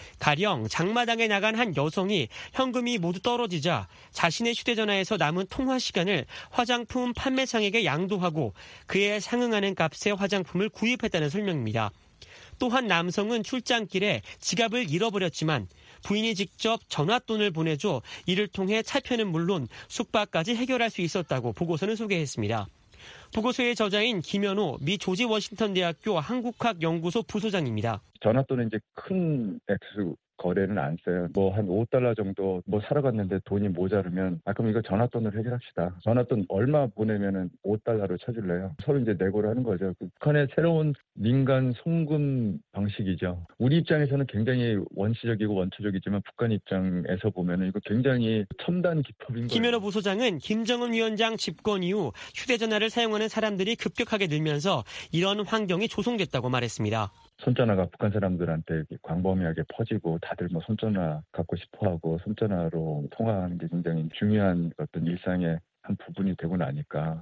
Speaker 19: 가령 장마당에 나간 한 여성이 현금이 모두 떨어지자 자신의 휴대전화에서 남은 통화 시간을 화장품 판매상에게 양도하고 그에 상응하는 값의 화장품을 구입했다는 설명입니다. 또 한 남성은 출장길에 지갑을 잃어버렸지만 부인이 직접 전화돈을 보내줘 이를 통해 차표는 물론 숙박까지 해결할 수 있었다고 보고서는 소개했습니다. 보고서의 저자인 김현호 미 조지 워싱턴 대학교 한국학연구소 부소장입니다.
Speaker 20: 전화돈은 이제 큰 액수 거래는 안 써요. 뭐 한 오 달러 정도 뭐 사러 갔는데 돈이 모자르면 아 그럼 이거 전화돈으로 해결합시다. 전화돈 얼마 보내면은 오 달러로 쳐줄래요. 서로 이제 내고를 하는 거죠. 북한의 새로운 민간 송금 방식이죠. 우리 입장에서는 굉장히 원시적이고 원초적이지만 북한 입장에서 보면은 이거 굉장히 첨단 기법인 거예요.
Speaker 19: 김현호 부소장은 김정은 위원장 집권 이후 휴대전화를 사용하는 사람들이 급격하게 늘면서 이런 환경이 조성됐다고 말했습니다.
Speaker 20: 손전화가 북한 사람들한테 광범위하게 퍼지고 다들 뭐 손전화 갖고 싶어하고 손전화로 통화하는 게 굉장히 중요한 어떤 일상의 한 부분이 되고 나니까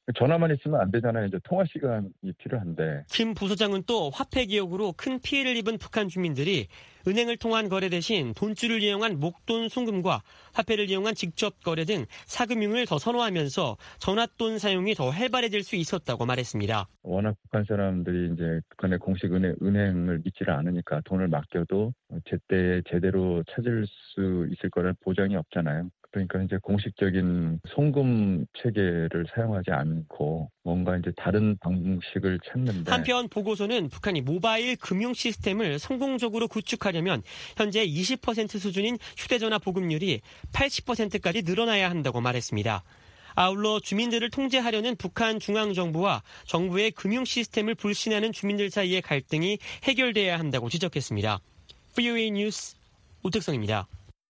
Speaker 20: 전화만 있으면 안 되잖아요. 이제 통화 시간이 필요한데.
Speaker 19: 김 부소장은 또 화폐 기억으로 큰 피해를 입은 북한 주민들이 은행을 통한 거래 대신 돈줄을 이용한 목돈 송금과 화폐를 이용한 직접 거래 등 사금융을 더 선호하면서 전화돈 사용이 더 활발해질 수 있었다고 말했습니다.
Speaker 20: 워낙 북한 사람들이 이제 북한의 공식 은행, 은행을 믿지를 않으니까 돈을 맡겨도 제때 제대로 찾을 수 있을 거라는 보장이 없잖아요. 그러니까 이제 공식적인 송금 체계를 사용하지 않고 뭔가 이제 다른 방식을 찾는데.
Speaker 19: 한편 보고서는 북한이 모바일 금융 시스템을 성공적으로 구축하려면 현재 이십 퍼센트 수준인 휴대전화 보급률이 팔십 퍼센트까지 늘어나야 한다고 말했습니다. 아울러 주민들을 통제하려는 북한 중앙정부와 정부의 금융 시스템을 불신하는 주민들 사이의 갈등이 해결돼야 한다고 지적했습니다. 브이오에이 뉴스 오택성입니다.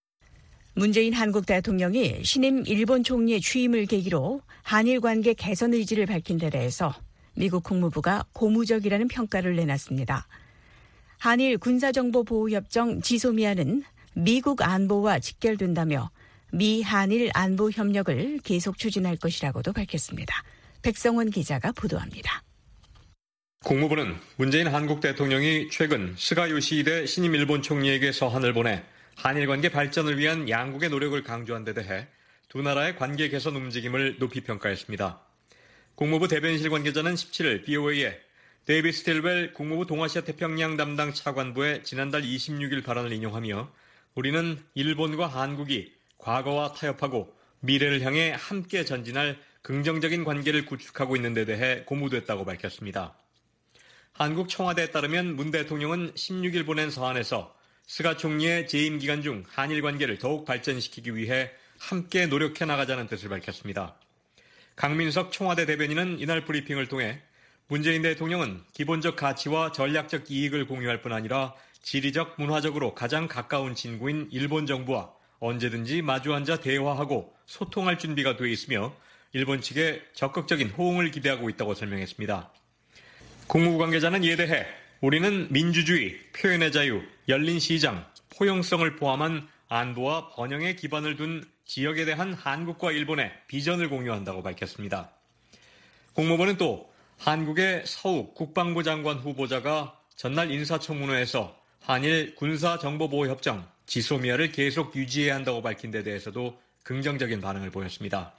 Speaker 3: 문재인 한국 대통령이 신임 일본 총리의 취임을 계기로 한일 관계 개선 의지를 밝힌 데 대해서 미국 국무부가 고무적이라는 평가를 내놨습니다. 한일 군사정보보호협정 지소미아는 미국 안보와 직결된다며 미 한일 안보 협력을 계속 추진할 것이라고도 밝혔습니다. 백성원 기자가 보도합니다.
Speaker 21: 국무부는 문재인 한국 대통령이 최근 스가 요시히데 신임 일본 총리에게 서한을 보내 한일 관계 발전을 위한 양국의 노력을 강조한 데 대해 두 나라의 관계 개선 움직임을 높이 평가했습니다. 국무부 대변인실 관계자는 십칠일 비오에이에 데이비드 스틸웰 국무부 동아시아 태평양 담당 차관부의 지난달 이십육일 발언을 인용하며 우리는 일본과 한국이 과거와 타협하고 미래를 향해 함께 전진할 긍정적인 관계를 구축하고 있는 데 대해 고무됐다고 밝혔습니다. 한국 청와대에 따르면 문 대통령은 십육일 보낸 서한에서 스가 총리의 재임 기간 중 한일 관계를 더욱 발전시키기 위해 함께 노력해 나가자는 뜻을 밝혔습니다. 강민석 청와대 대변인은 이날 브리핑을 통해 문재인 대통령은 기본적 가치와 전략적 이익을 공유할 뿐 아니라 지리적, 문화적으로 가장 가까운 친구인 일본 정부와 언제든지 마주 앉아 대화하고 소통할 준비가 돼 있으며 일본 측에 적극적인 호응을 기대하고 있다고 설명했습니다. 국무부 관계자는 이에 대해 우리는 민주주의, 표현의 자유, 열린 시장, 포용성을 포함한 안보와 번영의 기반을 둔 지역에 대한 한국과 일본의 비전을 공유한다고 밝혔습니다. 국무부는 또 한국의 서욱 국방부 장관 후보자가 전날 인사청문회에서 한일 군사정보보호협정 지소미아를 계속 유지해야 한다고 밝힌 데 대해서도 긍정적인 반응을 보였습니다.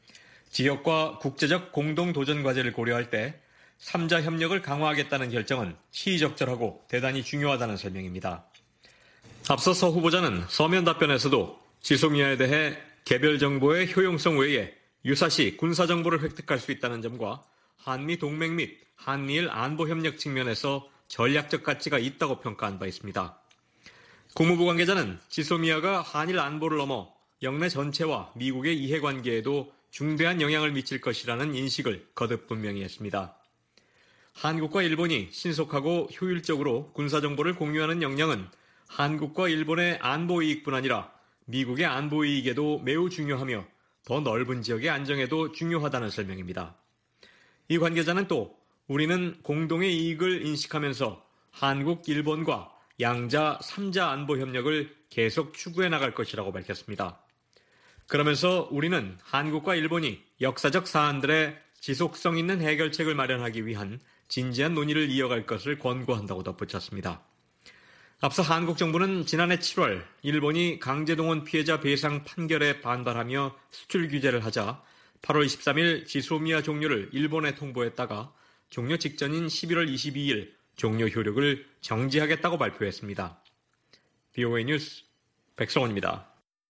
Speaker 21: 지역과 국제적 공동도전 과제를 고려할 때 삼자 협력을 강화하겠다는 결정은 시의적절하고 대단히 중요하다는 설명입니다. 앞서 서 후보자는 서면 답변에서도 지소미아에 대해 개별 정보의 효용성 외에 유사시 군사 정보를 획득할 수 있다는 점과 한미 동맹 및 한미일 안보 협력 측면에서 전략적 가치가 있다고 평가한 바 있습니다. 국무부 관계자는 지소미아가 한일 안보를 넘어 영내 전체와 미국의 이해관계에도 중대한 영향을 미칠 것이라는 인식을 거듭 분명히 했습니다. 한국과 일본이 신속하고 효율적으로 군사정보를 공유하는 역량은 한국과 일본의 안보 이익뿐 아니라 미국의 안보 이익에도 매우 중요하며 더 넓은 지역의 안정에도 중요하다는 설명입니다. 이 관계자는 또 우리는 공동의 이익을 인식하면서 한국, 일본과 양자, 삼자 안보 협력을 계속 추구해 나갈 것이라고 밝혔습니다. 그러면서 우리는 한국과 일본이 역사적 사안들의 지속성 있는 해결책을 마련하기 위한 진지한 논의를 이어갈 것을 권고한다고 덧붙였습니다. 앞서 한국 정부는 지난해 칠월 일본이 강제동원 피해자 배상 판결에 반발하며 수출 규제를 하자 팔월 이십삼일 지소미아 종료를 일본에 통보했다가 종료 직전인 십일월 이십이일 종료 효력을 정지하겠다고 발표했습니다. 비오에이 뉴스 백성원입니다.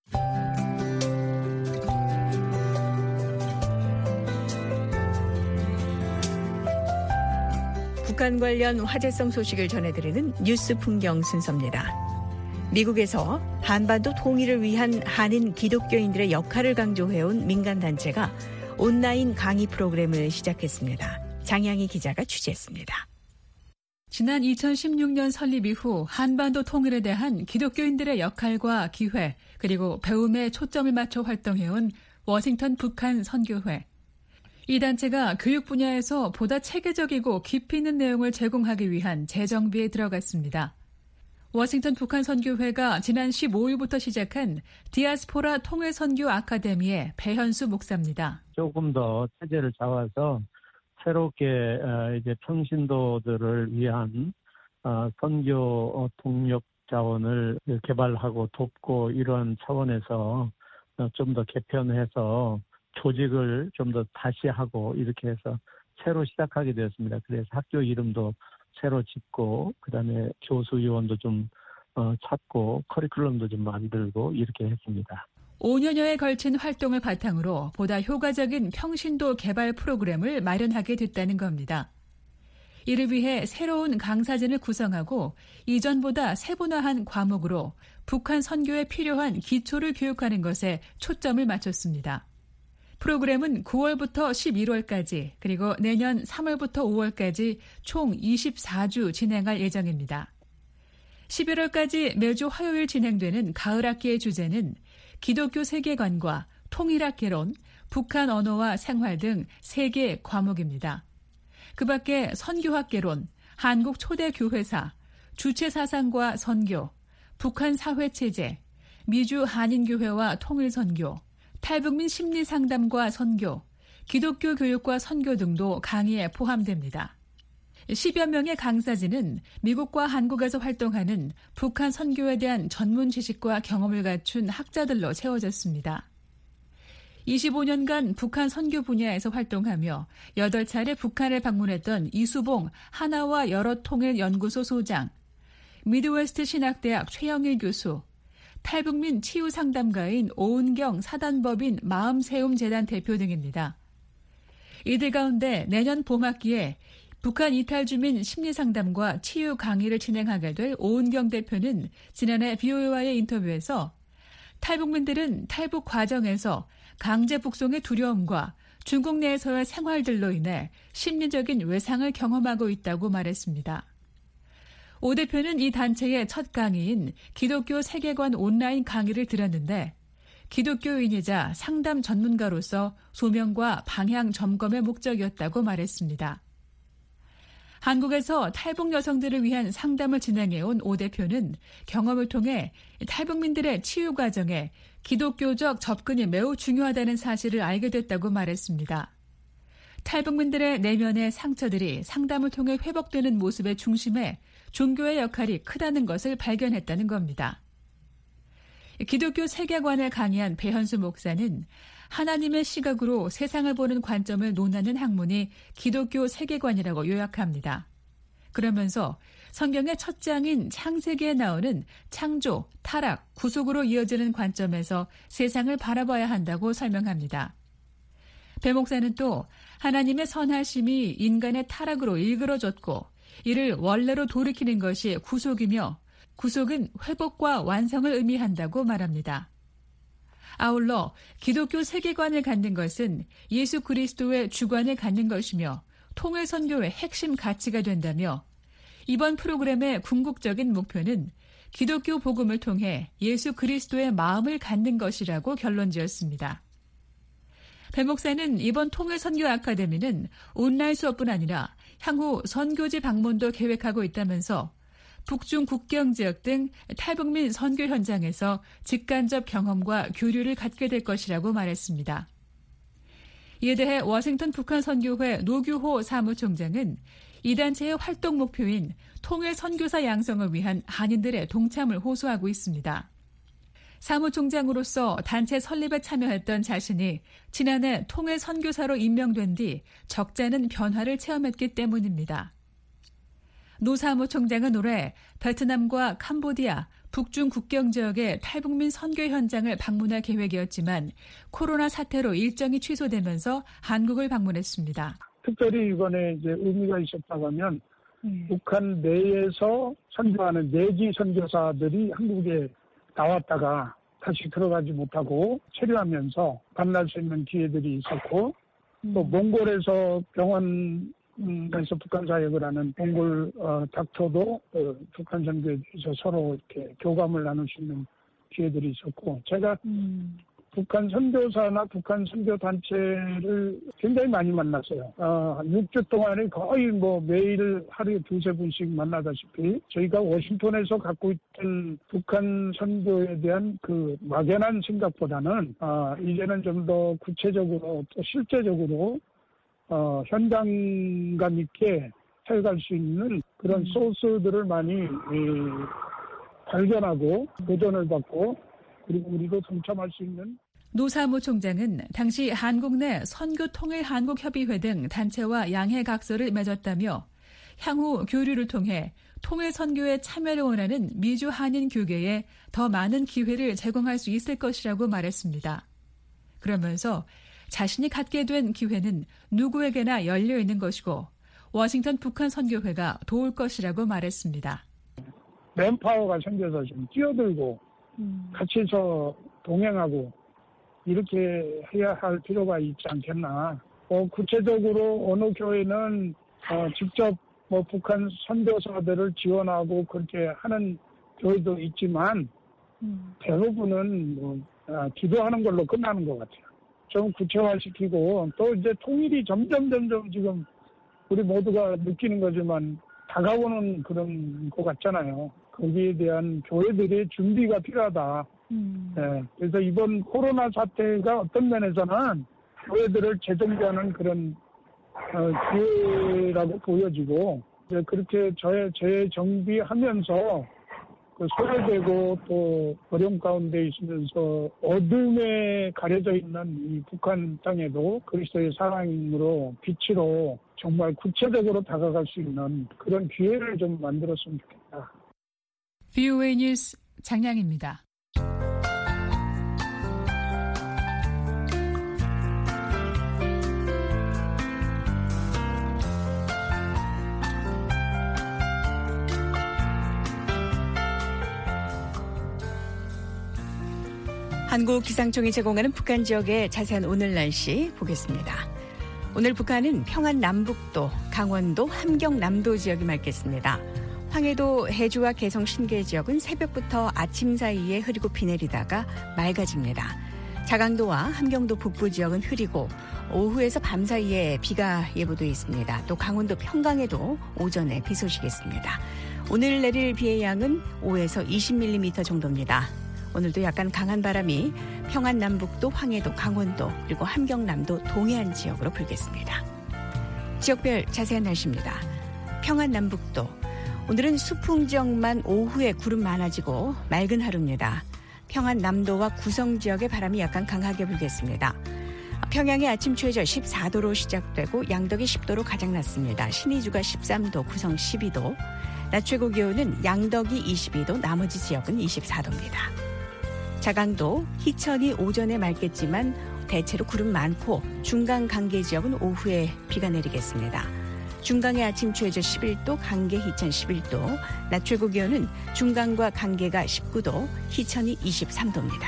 Speaker 3: 북한 관련 화제성 소식을 전해드리는 뉴스 풍경 순서입니다. 미국에서 한반도 통일을 위한 한인 기독교인들의 역할을 강조해온 민간단체가 온라인 강의 프로그램을 시작했습니다. 장양희 기자가 취재했습니다.
Speaker 22: 지난 이천십육년 설립 이후 한반도 통일에 대한 기독교인들의 역할과 기회, 그리고 배움에 초점을 맞춰 활동해온 워싱턴 북한 선교회. 이 단체가 교육 분야에서 보다 체계적이고 깊이 있는 내용을 제공하기 위한 재정비에 들어갔습니다. 워싱턴 북한 선교회가 지난 십오일부터 시작한 디아스포라 통일선교 아카데미의 배현수 목사입니다.
Speaker 1: 조금 더 체제를 잡아서 새롭게 이제 평신도들을 위한 선교 동력 자원을 개발하고 돕고 이런 차원에서 좀 더 개편해서 조직을 좀 더 다시 하고 이렇게 해서 새로 시작하게 되었습니다. 그래서 학교 이름도 새로 짓고 그다음에 교수 요원도 좀 어, 찾고 커리큘럼도 좀 만들고 이렇게 했습니다.
Speaker 22: 오 년여에 걸친 활동을 바탕으로 보다 효과적인 평신도 개발 프로그램을 마련하게 됐다는 겁니다. 이를 위해 새로운 강사진을 구성하고 이전보다 세분화한 과목으로 북한 선교에 필요한 기초를 교육하는 것에 초점을 맞췄습니다. 프로그램은 구월부터 십일월까지 그리고 내년 삼월부터 오월까지 총 이십사 주 진행할 예정입니다. 십일월까지 매주 화요일 진행되는 가을학기의 주제는 기독교 세계관과 통일학 개론, 북한 언어와 생활 등 세 개 과목입니다. 그 밖에 선교학 개론, 한국 초대 교회사, 주체사상과 선교, 북한 사회체제, 미주 한인교회와 통일선교, 탈북민 심리상담과 선교, 기독교 교육과 선교 등도 강의에 포함됩니다. 십여 명의 강사진은 미국과 한국에서 활동하는 북한 선교에 대한 전문 지식과 경험을 갖춘 학자들로 채워졌습니다. 이십오 년간 북한 선교 분야에서 활동하며 여덟 차례 북한을 방문했던 이수봉 하나와 여러통일 연구소 소장, 미드웨스트 신학대학 최영일 교수, 탈북민 치유상담가인 오은경 사단법인 마음세움재단 대표 등입니다. 이들 가운데 내년 봄학기에 북한 이탈 주민 심리상담과 치유 강의를 진행하게 될 오은경 대표는 지난해 비오에이와의 인터뷰에서 탈북민들은 탈북 과정에서 강제 북송의 두려움과 중국 내에서의 생활들로 인해 심리적인 외상을 경험하고 있다고 말했습니다. 오 대표는 이 단체의 첫 강의인 기독교 세계관 온라인 강의를 들었는데 기독교인이자 상담 전문가로서 소명과 방향 점검의 목적이었다고 말했습니다. 한국에서 탈북 여성들을 위한 상담을 진행해온 오 대표는 경험을 통해 탈북민들의 치유 과정에 기독교적 접근이 매우 중요하다는 사실을 알게 됐다고 말했습니다. 탈북민들의 내면의 상처들이 상담을 통해 회복되는 모습의 중심에 종교의 역할이 크다는 것을 발견했다는 겁니다. 기독교 세계관을 강의한 배현수 목사는 하나님의 시각으로 세상을 보는 관점을 논하는 학문이 기독교 세계관이라고 요약합니다. 그러면서 성경의 첫 장인 창세기에 나오는 창조, 타락, 구속으로 이어지는 관점에서 세상을 바라봐야 한다고 설명합니다. 배 목사는 또 하나님의 선하심이 인간의 타락으로 일그러졌고 이를 원래로 돌이키는 것이 구속이며 구속은 회복과 완성을 의미한다고 말합니다. 아울러 기독교 세계관을 갖는 것은 예수 그리스도의 주관을 갖는 것이며 통일선교의 핵심 가치가 된다며 이번 프로그램의 궁극적인 목표는 기독교 복음을 통해 예수 그리스도의 마음을 갖는 것이라고 결론지었습니다. 배 목사는 이번 통일선교 아카데미는 온라인 수업뿐 아니라 향후 선교지 방문도 계획하고 있다면서 북중 국경 지역 등 탈북민 선교 현장에서 직간접 경험과 교류를 갖게 될 것이라고 말했습니다. 이에 대해 워싱턴 북한 선교회 노규호 사무총장은 이 단체의 활동 목표인 통일 선교사 양성을 위한 한인들의 동참을 호소하고 있습니다. 사무총장으로서 단체 설립에 참여했던 자신이 지난해 통일 선교사로 임명된 뒤 적잖은 변화를 체험했기 때문입니다. 노 사무총장은 올해 베트남과 캄보디아, 북중 국경 지역의 탈북민 선교 현장을 방문할 계획이었지만 코로나 사태로 일정이 취소되면서 한국을 방문했습니다.
Speaker 2: 특별히 이번에 이제 의미가 있었다고 하면 음. 북한 내에서 선교하는 내지 선교사들이 한국에 나왔다가 다시 들어가지 못하고 체류하면서 만날 수 있는 기회들이 있었고 음. 또 몽골에서 병원 에서 북한 사역을 하는 몽골 어, 닥터도 어, 북한 선교에 대해서 서로 이렇게 교감을 나눌 수 있는 기회들이 있었고 제가 음. 북한 선교사나 북한 선교단체를 굉장히 많이 만났어요. 어, 육 주 동안에 거의 뭐 매일 하루에 두세 분씩 만나다시피 저희가 워싱턴에서 갖고 있던 북한 선교에 대한 그 막연한 생각보다는 어, 이제는 좀 더 구체적으로 또 실제적으로 어, 현장감 있게 해갈 수 있는 그런 소스들을 많이 이, 발견하고 도전을 받고 그리고 우리도 동참할 수 있는.
Speaker 22: 노 사무총장은 당시 한국 내 선교통일한국협의회 등 단체와 양해각서를 맺었다며 향후 교류를 통해 통일선교에 참여를 원하는 미주 한인 교계에 더 많은 기회를 제공할 수 있을 것이라고 말했습니다. 그러면서 자신이 갖게 된 기회는 누구에게나 열려 있는 것이고 워싱턴 북한 선교회가 도울 것이라고 말했습니다.
Speaker 2: 맨파워가 생겨서 좀 뛰어들고 음. 같이 해서 동행하고 이렇게 해야 할 필요가 있지 않겠나. 어, 구체적으로 어느 교회는 어, 직접 뭐 북한 선교사들을 지원하고 그렇게 하는 교회도 있지만 음. 대부분은 뭐 아, 기도하는 걸로 끝나는 것 같아요. 좀 구체화시키고 또 이제 통일이 점점 점점 지금 우리 모두가 느끼는 거지만 다가오는 그런 것 같잖아요. 거기에 대한 교회들의 준비가 필요하다. 음. 네, 그래서 이번 코로나 사태가 어떤 면에서는 교회들을 재정비하는 그런 어, 기회라고 보여지고 이제 그렇게 재, 재정비하면서 그 소외되고 또 어려움 가운데 있으면서 어둠에 가려져 있는 이 북한 땅에도 그리스도의 사랑으로 빛으로 정말 구체적으로 다가갈 수 있는 그런 기회를 좀 만들었으면 좋겠다.
Speaker 22: 브이오에이 뉴스 장량입니다.
Speaker 3: 한국기상청이 제공하는 북한 지역의 자세한 오늘 날씨 보겠습니다. 오늘 북한은 평안 남북도, 강원도, 함경 남도 지역이 맑겠습니다. 황해도 해주와 개성 신계 지역은 새벽부터 아침 사이에 흐리고 비 내리다가 맑아집니다. 자강도와 함경도 북부 지역은 흐리고 오후에서 밤 사이에 비가 예보돼 있습니다. 또 강원도 평강에도 오전에 비 소식이 있습니다. 오늘 내릴 비의 양은 오에서 이십 밀리미터 정도입니다. 오늘도 약간 강한 바람이 평안 남북도, 황해도, 강원도 그리고 함경남도 동해안 지역으로 불겠습니다. 지역별 자세한 날씨입니다. 평안 남북도 오늘은 수풍 지역만 오후에 구름 많아지고 맑은 하루입니다. 평안 남도와 구성 지역의 바람이 약간 강하게 불겠습니다. 평양의 아침 최저 십사 도로 시작되고 양덕이 십 도로 가장 낮습니다. 신의주가 십삼 도, 구성 십이 도, 낮 최고 기온은 양덕이 이십이 도, 나머지 지역은 이십사 도입니다. 자강도, 희천이 오전에 맑겠지만 대체로 구름 많고 중강 강계 지역은 오후에 비가 내리겠습니다. 중강의 아침 최저 십일 도, 강계 희천 십일 도, 낮 최고 기온은 중강과 강계가 십구 도, 희천이 이십삼 도입니다.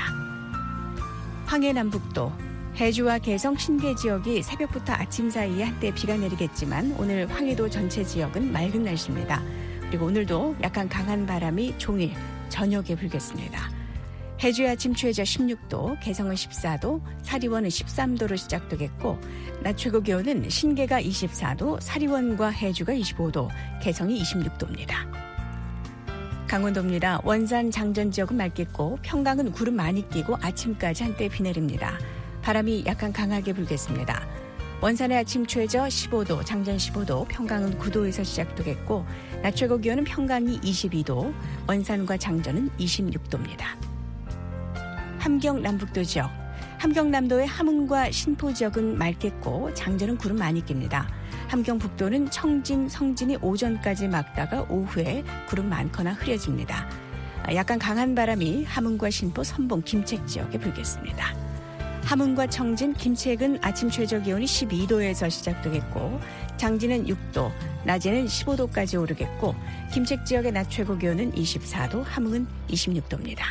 Speaker 3: 황해 남북도, 해주와 개성 신계 지역이 새벽부터 아침 사이에 한때 비가 내리겠지만 오늘 황해도 전체 지역은 맑은 날씨입니다. 그리고 오늘도 약간 강한 바람이 종일 저녁에 불겠습니다. 해주의 아침 최저 십육 도, 개성은 십사 도, 사리원은 십삼 도로 시작되겠고 낮 최고 기온은 신계가 이십사 도, 사리원과 해주가 이십오 도, 개성이 이십육 도입니다. 강원도입니다. 원산 장전 지역은 맑겠고 평강은 구름 많이 끼고 아침까지 한때 비 내립니다. 바람이 약간 강하게 불겠습니다. 원산의 아침 최저 십오 도, 장전 십오 도, 평강은 구 도에서 시작되겠고 낮 최고 기온은 평강이 이십이 도, 원산과 장전은 이십육 도입니다. 함경 남북도 지역, 함경남도의 함흥과 신포 지역은 맑겠고 장전은 구름 많이 낍니다. 함경 북도는 청진, 성진이 오전까지 맑다가 오후에 구름 많거나 흐려집니다. 약간 강한 바람이 함흥과 신포, 선봉, 김책 지역에 불겠습니다. 함흥과 청진, 김책은 아침 최저 기온이 십이 도에서 시작되겠고 장진은 육 도, 낮에는 십오 도까지 오르겠고 김책 지역의 낮 최고 기온은 이십사 도, 함흥은 이십육 도입니다.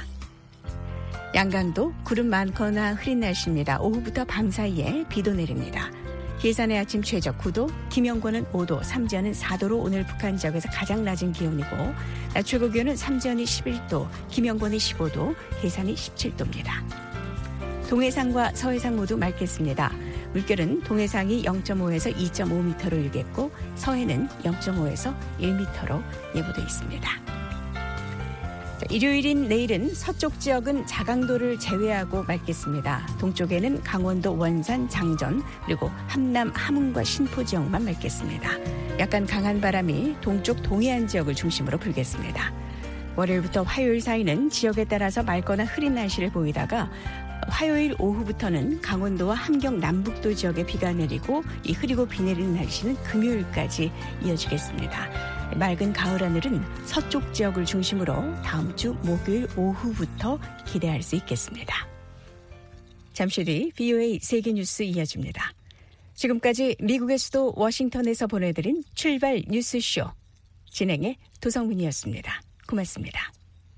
Speaker 3: 양강도 구름 많거나 흐린 날씨입니다. 오후부터 밤 사이에 비도 내립니다. 예산의 아침 최저 구 도, 김영권은 오 도, 삼지연은 사 도로 오늘 북한 지역에서 가장 낮은 기온이고 낮 최고 기온은 삼지연이 십일 도, 김영권이 십오 도, 예산이 십칠 도입니다. 동해상과 서해상 모두 맑겠습니다. 물결은 동해상이 영 점 오에서 이 점 오 미터로 일겠고 서해는 영 점 오에서 일 미터로 예보되어 있습니다. 자, 일요일인 내일은 서쪽 지역은 자강도를 제외하고 맑겠습니다. 동쪽에는 강원도 원산, 장전, 그리고 함남, 함흥과 신포 지역만 맑겠습니다. 약간 강한 바람이 동쪽 동해안 지역을 중심으로 불겠습니다. 월요일부터 화요일 사이는 지역에 따라서 맑거나 흐린 날씨를 보이다가 화요일 오후부터는 강원도와 함경 남북도 지역에 비가 내리고 이 흐리고 비 내리는 날씨는 금요일까지 이어지겠습니다. 맑은 가을 하늘은 서쪽 지역을 중심으로 다음 주 목요일 오후부터 기대할 수 있겠습니다. 잠시 뒤 브이오에이 세계뉴스 이어집니다. 지금까지 미국의 수도 워싱턴에서 보내드린 출발 뉴스쇼 진행의 도성문이었습니다. 고맙습니다.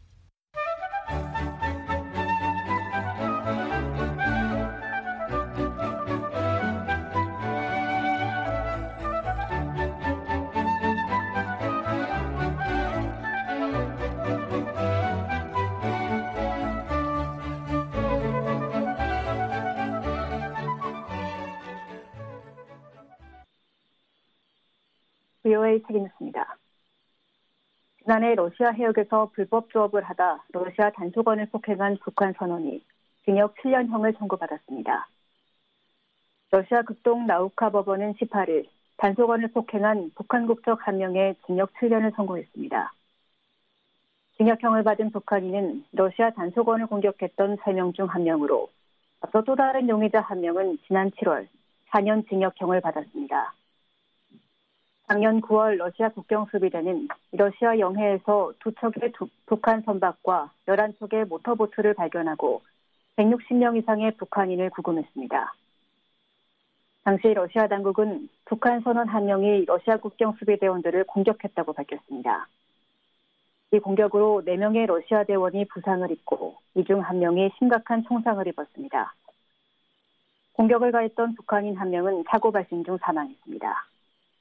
Speaker 4: 브이오에이 책임있습니다. 지난해 러시아 해역에서 불법 조업을 하다 러시아 단속원을 폭행한 북한 선원이 징역 칠 년형을 선고받았습니다. 러시아 극동 나우카 법원은 십팔 일 단속원을 폭행한 북한 국적 한 명에 징역 칠 년을 선고했습니다. 징역형을 받은 북한인은 러시아 단속원을 공격했던 세 명 중 한 명으로 앞서 또 다른 용의자 한 명은 지난 칠월 사 년 징역형을 받았습니다. 작년 구월 러시아 국경수비대는 러시아 영해에서 두 척의 두, 북한 선박과 열한 척의 모터보트를 발견하고 백육십 명 이상의 북한인을 구금했습니다. 당시 러시아 당국은 북한 선원 한 명이 러시아 국경수비대원들을 공격했다고 밝혔습니다. 이 공격으로 네 명의 러시아 대원이 부상을 입고 이 중 한 명이 심각한 총상을 입었습니다. 공격을 가했던 북한인 한 명은 사고 발생 중 사망했습니다.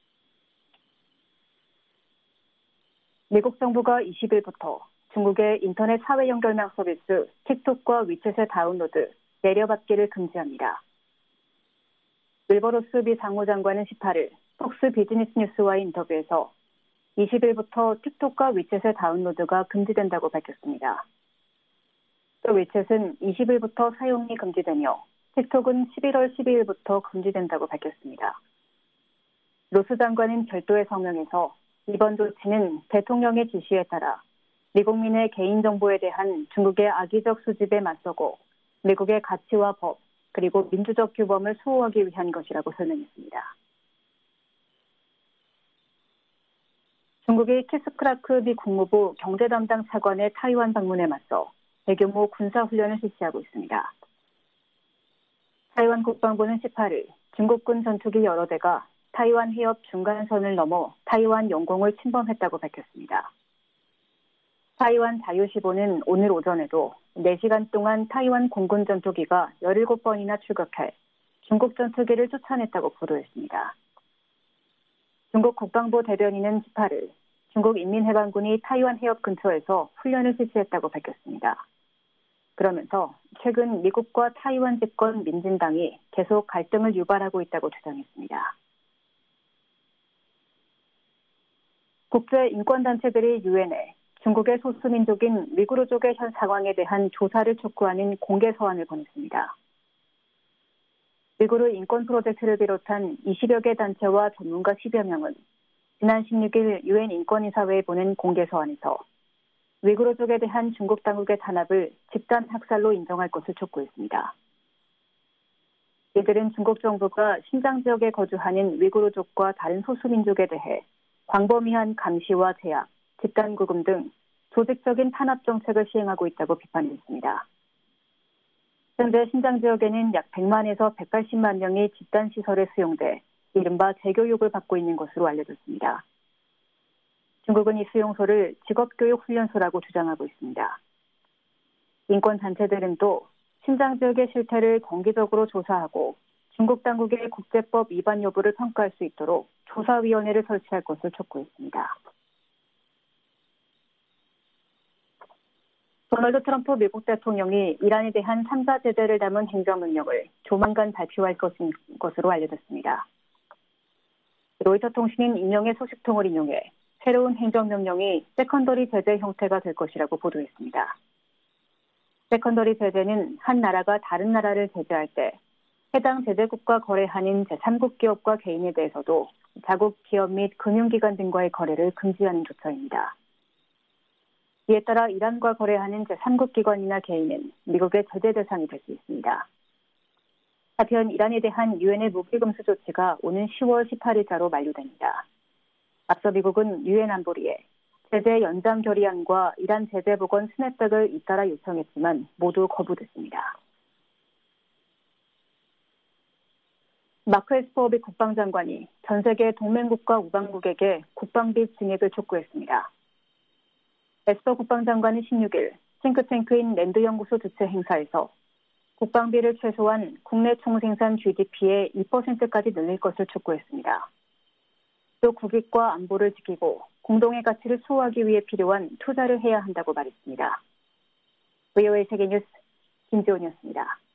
Speaker 4: 미국 정부가 이십 일부터 중국의 인터넷 사회 연결망 서비스 틱톡과 위챗의 다운로드, 내려받기를 금지합니다. 윌버로스 미 상무장관은 십팔 일 폭스 비즈니스 뉴스와의 인터뷰에서 이십 일부터 틱톡과 위챗의 다운로드가 금지된다고 밝혔습니다. 또 위챗은 이십 일부터 사용이 금지되며 틱톡은 십일월 십이일부터 금지된다고 밝혔습니다. 로스 장관은 별도의 성명에서 이번 조치는 대통령의 지시에 따라 미국민의 개인정보에 대한 중국의 악의적 수집에 맞서고 미국의 가치와 법, 그리고 민주적 규범을 수호하기 위한 것이라고 설명했습니다. 중국이 키스크라크 미 국무부 경제 담당 차관의 타이완 방문에 맞서 대규모 군사훈련을 실시하고 있습니다. 타이완 국방부는 십팔 일 중국군 전투기 여러 대가 타이완 해협 중간선을 넘어 타이완 영공을 침범했다고 밝혔습니다. 타이완 자유시보는 오늘 오전에도 네 시간 동안 타이완 공군 전투기가 열일곱 번이나 출격해 중국 전투기를 쫓아냈다고 보도했습니다. 중국 국방부 대변인은 십팔 일 중국 인민해방군이 타이완 해협 근처에서 훈련을 실시했다고 밝혔습니다. 그러면서 최근 미국과 타이완 집권 민진당이 계속 갈등을 유발하고 있다고 주장했습니다. 국제인권단체들이 유엔에 중국의 소수민족인 위구르족의 현 상황에 대한 조사를 촉구하는 공개 서한을 보냈습니다. 위구르 인권 프로젝트를 비롯한 이십여 개 단체와 전문가 십여 명은 지난 십육 일 유엔 인권이사회에 보낸 공개 서한에서 위구르족에 대한 중국 당국의 탄압을 집단 학살로 인정할 것을 촉구했습니다. 이들은 중국 정부가 신장 지역에 거주하는 위구르족과 다른 소수민족에 대해 광범위한 감시와 제약, 집단 구금 등 조직적인 탄압 정책을 시행하고 있다고 비판했습니다. 현재 신장 지역에는 약 백만에서 백팔십만 명이 집단 시설에 수용돼 이른바 재교육을 받고 있는 것으로 알려졌습니다. 중국은 이 수용소를 직업교육훈련소라고 주장하고 있습니다. 인권단체들은 또 신장 지역의 실태를 정기적으로 조사하고 중국 당국의 국제법 위반 여부를 평가할 수 있도록 조사위원회를 설치할 것을 촉구했습니다. 도널드 트럼프 미국 대통령이 이란에 대한 삼 자 제재를 담은 행정명령을 조만간 발표할 것인 것으로 알려졌습니다. 로이터 통신인 인용의 소식통을 인용해 새로운 행정명령이 세컨더리 제재 형태가 될 것이라고 보도했습니다. 세컨더리 제재는 한 나라가 다른 나라를 제재할 때 해당 제재국과 거래하는 제삼국 기업과 개인에 대해서도 자국 기업 및 금융기관 등과의 거래를 금지하는 조처입니다. 이에 따라 이란과 거래하는 제삼국 기관이나 개인은 미국의 제재 대상이 될 수 있습니다. 한편 이란에 대한 유엔의 무기금수 조치가 오는 시월 십팔일자로 만료됩니다. 앞서 미국은 유엔 안보리에 제재 연장 결의안과 이란 제재 복원 스냅백을 잇따라 요청했지만 모두 거부됐습니다. 마크 에스퍼 국방장관이 전 세계 동맹국가 우방국에게 국방비 증액을 촉구했습니다. 에스퍼 국방장관은 십육일 싱크탱크인 랜드연구소 주최 행사에서 국방비를 최소한 국내 총생산 지디피의 이 퍼센트까지 늘릴 것을 촉구했습니다. 또 국익과 안보를 지키고 공동의 가치를 수호하기 위해 필요한 투자를 해야 한다고 말했습니다. 브이오에이 세계뉴스 김지원이었습니다.